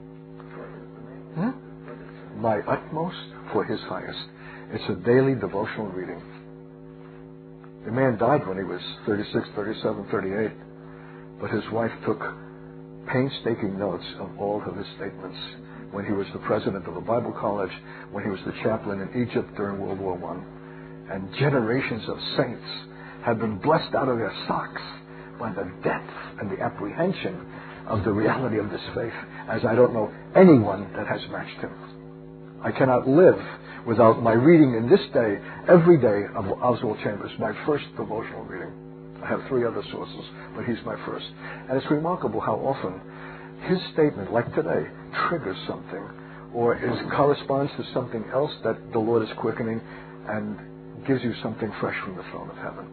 Hmm? My utmost for his highest. It's a daily devotional reading. The man died when he was thirty-six, thirty-seven, thirty-eight, but his wife took painstaking notes of all of his statements when he was the president of a Bible college, when he was the chaplain in Egypt during World War One. And generations of saints have been blessed out of their socks by the depth and the apprehension of the reality of this faith, as I don't know anyone that has matched him. I cannot live without my reading in this day, every day, of Oswald Chambers, my first devotional reading. I have three other sources, but he's my first. And it's remarkable how often his statement, like today, triggers something, or is corresponds to something else that the Lord is quickening and gives you something fresh from the throne of heaven.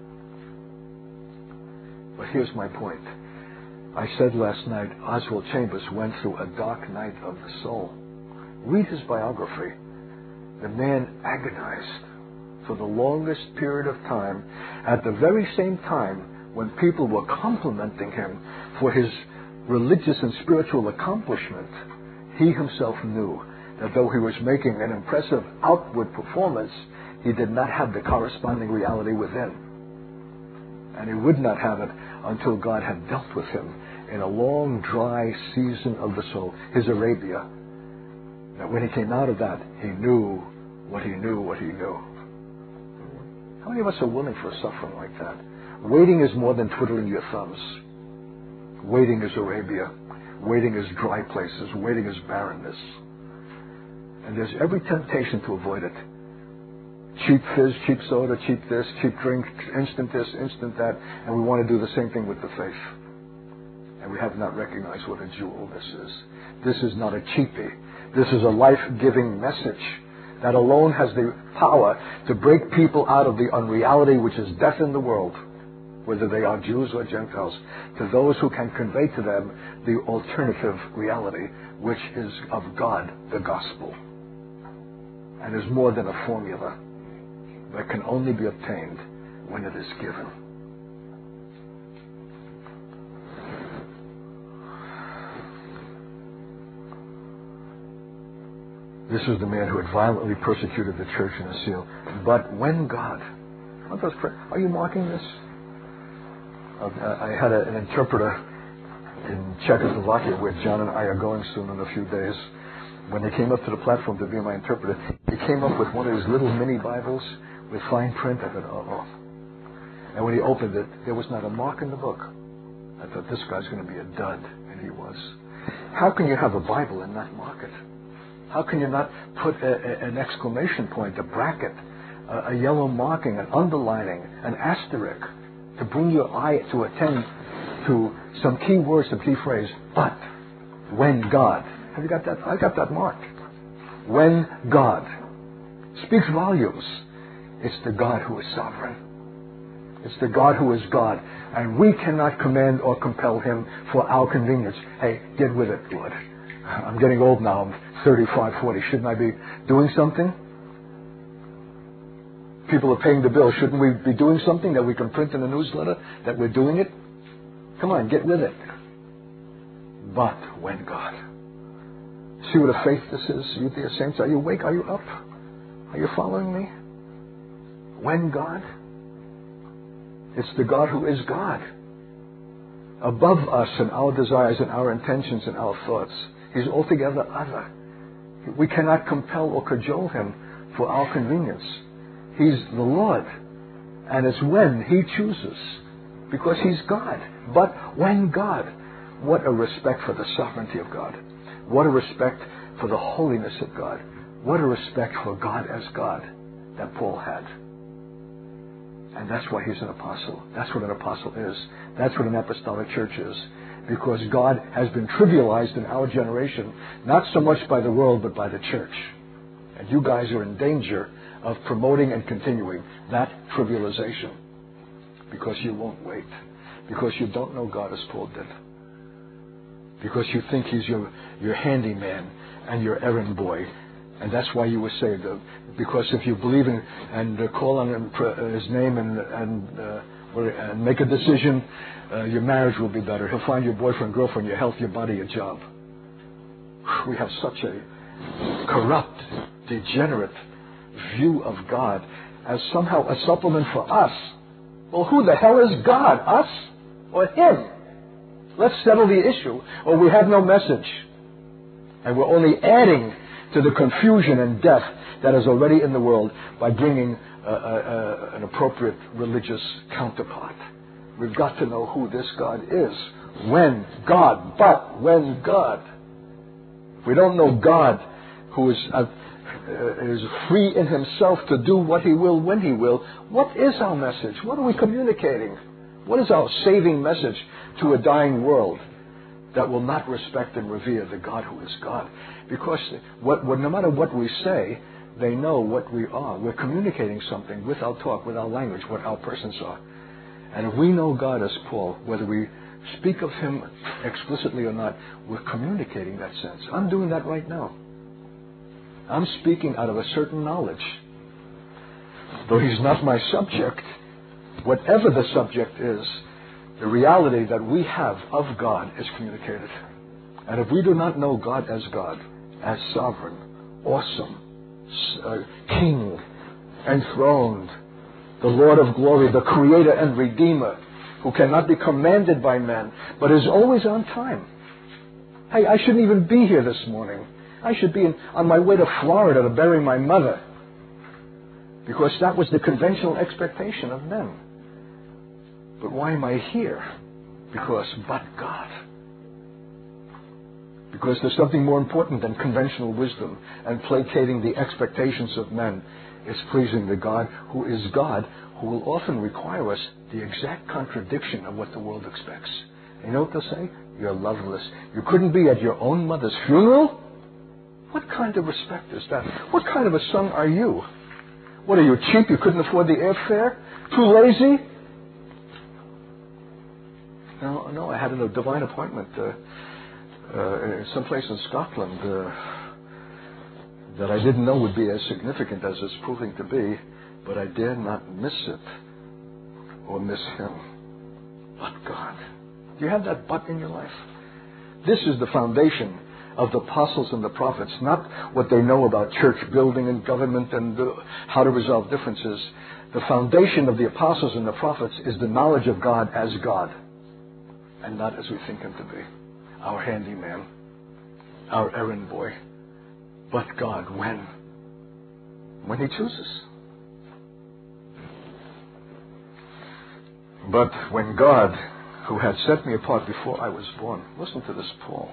But here's my point. I said last night, Oswald Chambers went through a dark night of the soul. Read his biography. The man agonized for the longest period of time, at the very same time when people were complimenting him for his religious and spiritual accomplishment. He himself knew that though he was making an impressive outward performance, he did not have the corresponding reality within. And he would not have it until God had dealt with him in a long, dry season of the soul, his Arabia. That when he came out of that, he knew what he knew, what he knew. How many of us are willing for a suffering like that? Waiting is more than twiddling your thumbs. Waiting is Arabia. Waiting is dry places. Waiting is barrenness. And there's every temptation to avoid it. Cheap fizz, cheap soda, cheap this, cheap drink, instant this, instant that, and we want to do the same thing with the faith. And we have not recognized what a jewel this is. This is not a cheapie. This is a life-giving message that alone has the power to break people out of the unreality which is death in the world, whether they are Jews or Gentiles, to those who can convey to them the alternative reality, which is of God, the gospel, and is more than a formula that can only be obtained when it is given. This was the man who had violently persecuted the church in a seal. But when God, are you marking this? I had a, an interpreter in Czechoslovakia, where John and I are going soon in a few days. When they came up to the platform to be my interpreter, he came up with one of his little mini Bibles with fine print. I thought, oh, oh. And when he opened it, there was not a mark in the book. I thought, this guy's going to be a dud. And he was. How can you have a Bible and not mark it? How can you not put a, a, an exclamation point, a bracket, a, a yellow marking, an underlining, an asterisk, to bring your eye to attend to some key words, some key phrase, but when God. Have you got that? I got that marked. When God speaks volumes. It's the God who is sovereign. It's the God who is God. And we cannot command or compel him for our convenience. Hey, get with it, Lord. I'm getting old now. I'm thirty-five, forty. Shouldn't I be doing something? People are paying the bill. Shouldn't we be doing something that we can print in a newsletter that we're doing it? Come on, get with it. But when God. See what a faith this is, you dear saints. Are you awake? Are you up? Are you following me? When God. It's the God who is God. Above us and our desires and our intentions and our thoughts. He's altogether other. We cannot compel or cajole him for our convenience. He's the Lord. And it's when he chooses. Because he's God. But when God. What a respect for the sovereignty of God. What a respect for the holiness of God. What a respect for God as God that Paul had. And that's why he's an apostle. That's what an apostle is. That's what an apostolic church is. Because God has been trivialized in our generation, not so much by the world, but by the church. And you guys are in danger of promoting and continuing that trivialization. Because you won't wait. Because you don't know God as Paul did. Because you think he's your, your handyman and your errand boy. And that's why you were saved. Because if you believe in and uh, call on him, uh, his name and and, uh, and make a decision, uh, your marriage will be better. He'll find your boyfriend, girlfriend, your health, your body, your job. We have such a corrupt, degenerate view of God as somehow a supplement for us. Well, who the hell is God? Us or him? Let's settle the issue, or we have no message. And we're only adding to the confusion and death that is already in the world by bringing a, a, an appropriate religious counterpart. We've got to know who this God is. When God, but when God. We don't know God who is, uh, is free in himself to do what he will when he will. What is our message? What are we communicating? What is our saving message to a dying world that will not respect and revere the God who is God? Because what, what, no matter what we say, they know what we are. We're communicating something with our talk, with our language, what our persons are. And if we know God as Paul, whether we speak of him explicitly or not, we're communicating that sense. I'm doing that right now. I'm speaking out of a certain knowledge. Though he's not my subject, whatever the subject is, the reality that we have of God is communicated. And if we do not know God as God, as sovereign, awesome, uh, King, enthroned, the Lord of glory, the Creator and Redeemer, who cannot be commanded by men, but is always on time. Hey, I shouldn't even be here this morning. I should be in, on my way to Florida to bury my mother, because that was the conventional expectation of men. But why am I here? Because but God. Because there's something more important than conventional wisdom and placating the expectations of men. It's pleasing the God who is God, who will often require us the exact contradiction of what the world expects. And you know what they'll say? You're loveless. You couldn't be at your own mother's funeral? What kind of respect is that? What kind of a son are you? What, are you cheap? You couldn't afford the airfare? Too lazy? No, no, I had a divine appointment uh, uh, someplace in Scotland uh, that I didn't know would be as significant as it's proving to be, but I dare not miss it or miss him. But God. Do you have that but in your life? This is the foundation of the apostles and the prophets, not what they know about church building and government and uh, how to resolve differences. The foundation of the apostles and the prophets is the knowledge of God as God, and not as we think him to be. Our handyman, our errand boy. But God, when? When he chooses. But when God, who had set me apart before I was born, listen to this, Paul,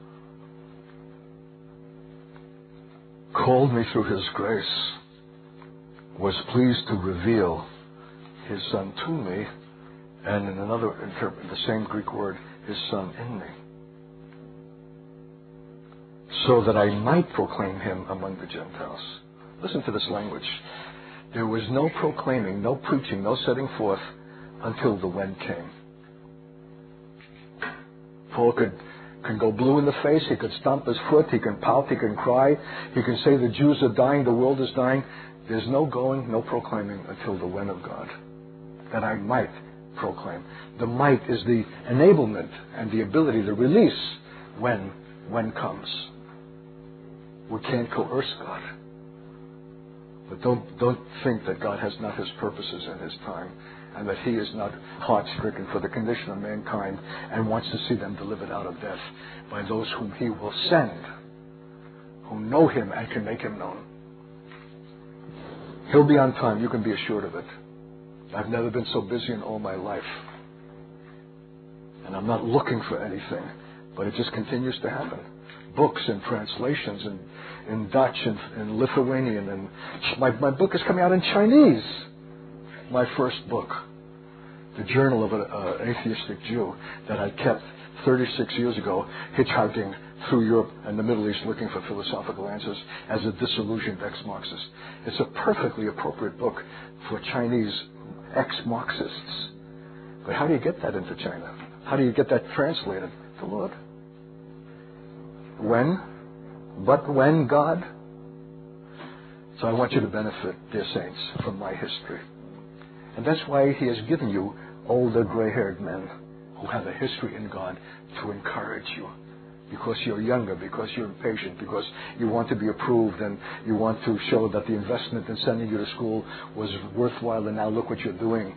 called me through his grace, was pleased to reveal his Son to me, and in another interpret the same Greek word, his Son in me, so that I might proclaim him among the Gentiles. Listen to this language. There was no proclaiming, no preaching, no setting forth until the when came. Paul could can go blue in the face, he could stomp his foot, he can pout, he can cry, he can say the Jews are dying, the world is dying. There's no going, no proclaiming until the when of God, that I might proclaim. The might is the enablement and the ability, the release when when comes. We can't coerce God. But don't don't think that God has not his purposes in his time, and that he is not heart-stricken for the condition of mankind and wants to see them delivered out of death by those whom he will send, who know him and can make him known. He'll be on time, you can be assured of it. I've never been so busy in all my life. And I'm not looking for anything, but it just continues to happen. Books and translations in, in Dutch and in Lithuanian, and my, my book is coming out in Chinese. My first book, The Journal of an uh, Atheistic Jew, that I kept thirty-six years ago, hitchhiking through Europe and the Middle East looking for philosophical answers as a disillusioned ex-Marxist. It's a perfectly appropriate book for Chinese ex-Marxists. But how do you get that into China? How do you get that translated? The Lord. When? But when, God? So I want you to benefit, dear saints, from my history. And that's why he has given you older, gray-haired men who have a history in God to encourage you. Because you're younger, because you're impatient, because you want to be approved and you want to show that the investment in sending you to school was worthwhile, and now look what you're doing.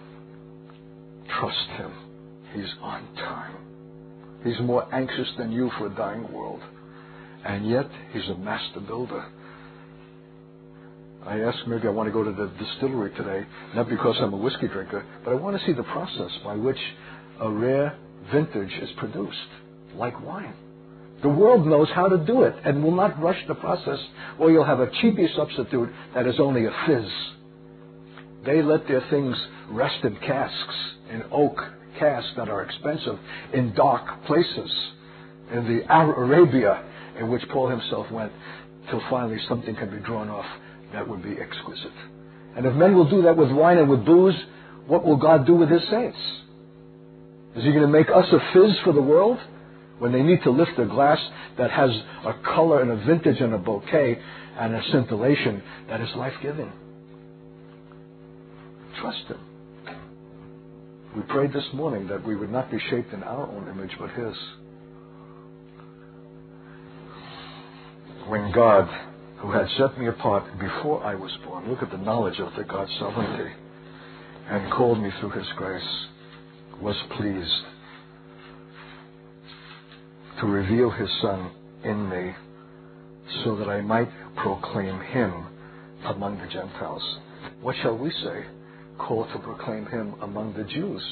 Trust him. He's on time. He's more anxious than you for a dying world. And yet, he's a master builder. I asked maybe I want to go to the distillery today, not because I'm a whiskey drinker, but I want to see the process by which a rare vintage is produced, like wine. The world knows how to do it and will not rush the process, or you'll have a cheapy substitute that is only a fizz. They let their things rest in casks, in oak casks that are expensive, in dark places, in the Arabia in which Paul himself went, till finally something can be drawn off that would be exquisite. And if men will do that with wine and with booze, what will God do with his saints? Is he going to make us a fizz for the world when they need to lift a glass that has a color and a vintage and a bouquet and a scintillation that is life-giving? Trust him. We prayed this morning that we would not be shaped in our own image but his. When God, who had set me apart before I was born, look at the knowledge of the God's sovereignty, and called me through his grace, was pleased to reveal his Son in me so that I might proclaim him among the Gentiles. What shall we say? Called to proclaim him among the Jews.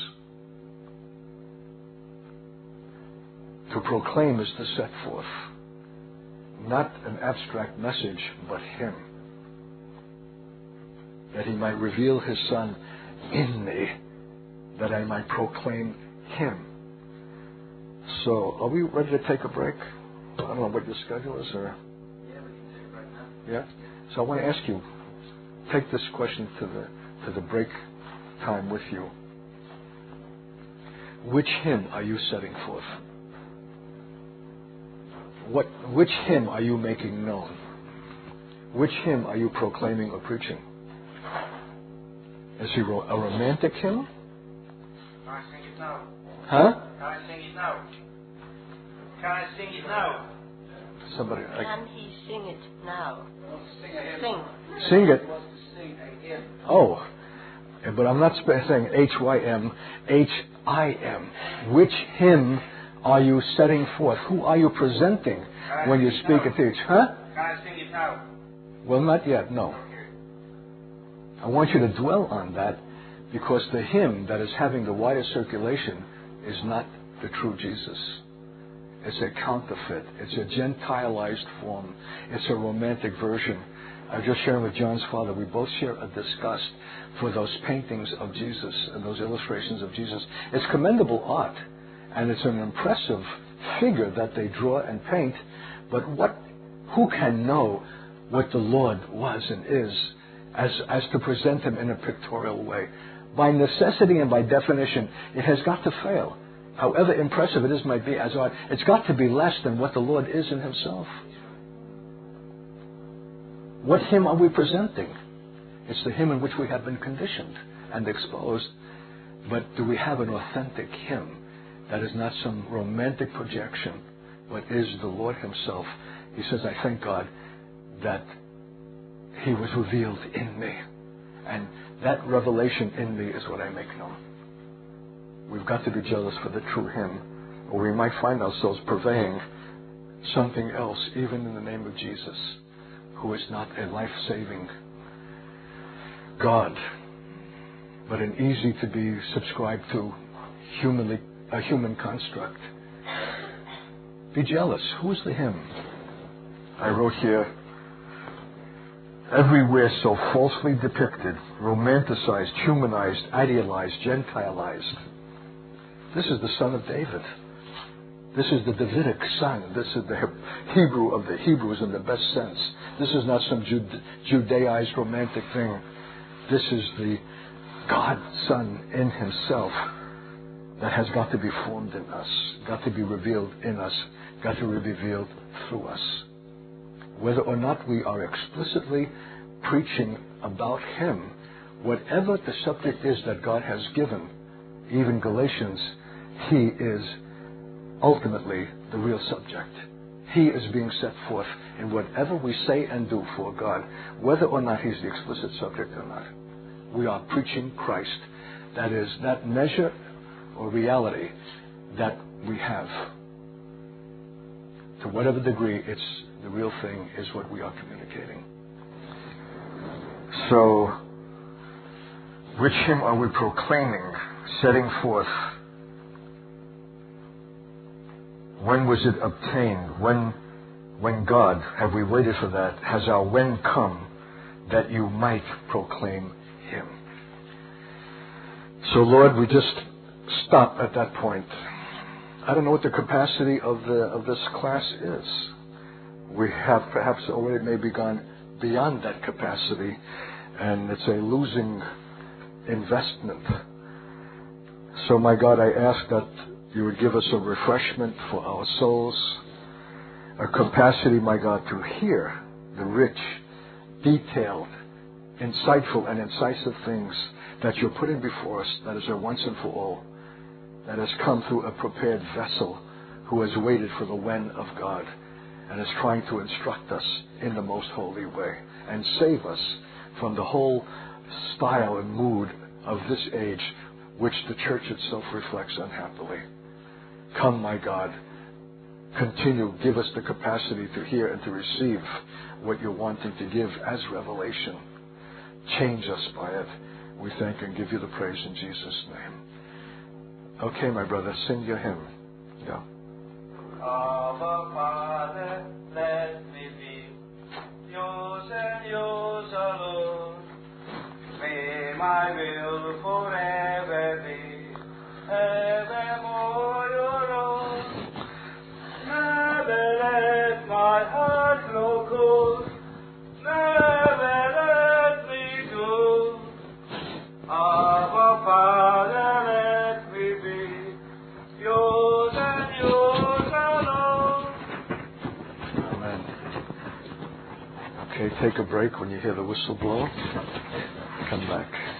To proclaim is to set forth. Not an abstract message, but him. That he might reveal his Son in me, that I might proclaim him. So, are we ready to take a break? I don't know what your schedule is, or... Yeah, we can take it right now. Yeah? So I want to ask you, take this question to the to the break time with you. Which hymn are you setting forth? What, which hymn are you making known? Which hymn are you proclaiming or preaching? Is he ro- a romantic hymn? Can I sing it now? Huh? Can I sing it now? Can I sing it now? Somebody. I, Can he sing it now? Sing a hymn. Sing. sing it. He wants to sing a hymn. Oh. But I'm not sp- saying H Y M, H I M. Which hymn are you setting forth? Who are you presenting when you speak and teach? Huh? Can I sing it now? Well, not yet, no. Okay. I want you to dwell on that, because the hymn that is having the widest circulation is not the true Jesus. It's a counterfeit. It's a Gentilized form. It's a romantic version. I was just sharing with John's father, we both share a disgust for those paintings of Jesus and those illustrations of Jesus. It's commendable art, and it's an impressive figure that they draw and paint, but what, who can know what the Lord was and is as, as to present him in a pictorial way? By necessity and by definition, it has got to fail. However impressive it is might be as art, it's got to be less than what the Lord is in himself. What hymn are we presenting? It's the hymn in which we have been conditioned and exposed. But do we have an authentic hymn that is not some romantic projection, but is the Lord himself? He says, I thank God that he was revealed in me. And that revelation in me is what I make known. We've got to be jealous for the true hymn, or we might find ourselves purveying something else, even in the name of Jesus, who is not a life-saving God, but an easy to be subscribed to humanly, a human construct. Be jealous. Who's the hymn? I wrote here, everywhere so falsely depicted, romanticized, humanized, idealized, gentilized. This is the Son of David. This is the Davidic son. This is the Hebrew of the Hebrews in the best sense. This is not some Jude- Judaized romantic thing. This is the God Son in himself that has got to be formed in us, got to be revealed in us, got to be revealed through us. Whether or not we are explicitly preaching about him, whatever the subject is that God has given, even Galatians, he is ultimately the real subject. He is being set forth in whatever we say and do for God, whether or not he's the explicit subject or not. We are preaching Christ. That is, that measure or reality that we have. To whatever degree it's the real thing is what we are communicating. So, which hymn are we proclaiming, setting forth? When was it obtained? When, when God, have we waited for that? Has our when come that you might proclaim Him? So Lord, we just stop at that point. I don't know what the capacity of the of this class is. We have perhaps already maybe gone beyond that capacity, and it's a losing investment. So my God, I ask that you would give us a refreshment for our souls, a capacity, my God, to hear the rich, detailed, insightful, and incisive things that you're putting before us, that is a once and for all, that has come through a prepared vessel who has waited for the when of God and is trying to instruct us in the most holy way and save us from the whole style and mood of this age, which the church itself reflects unhappily. Come, my God, continue, give us the capacity to hear and to receive what you're wanting to give as revelation. Change us by it. We thank and give you the praise in Jesus' name. Okay, my brother, sing your hymn. Yeah. Our Father, let me be yours and yours alone. May my will forever be evermore your own. Never let my heart grow cold. Never let me go. Our Father, let me be yours and yours alone. Amen. Okay, take a break when you hear the whistle blow. Come back.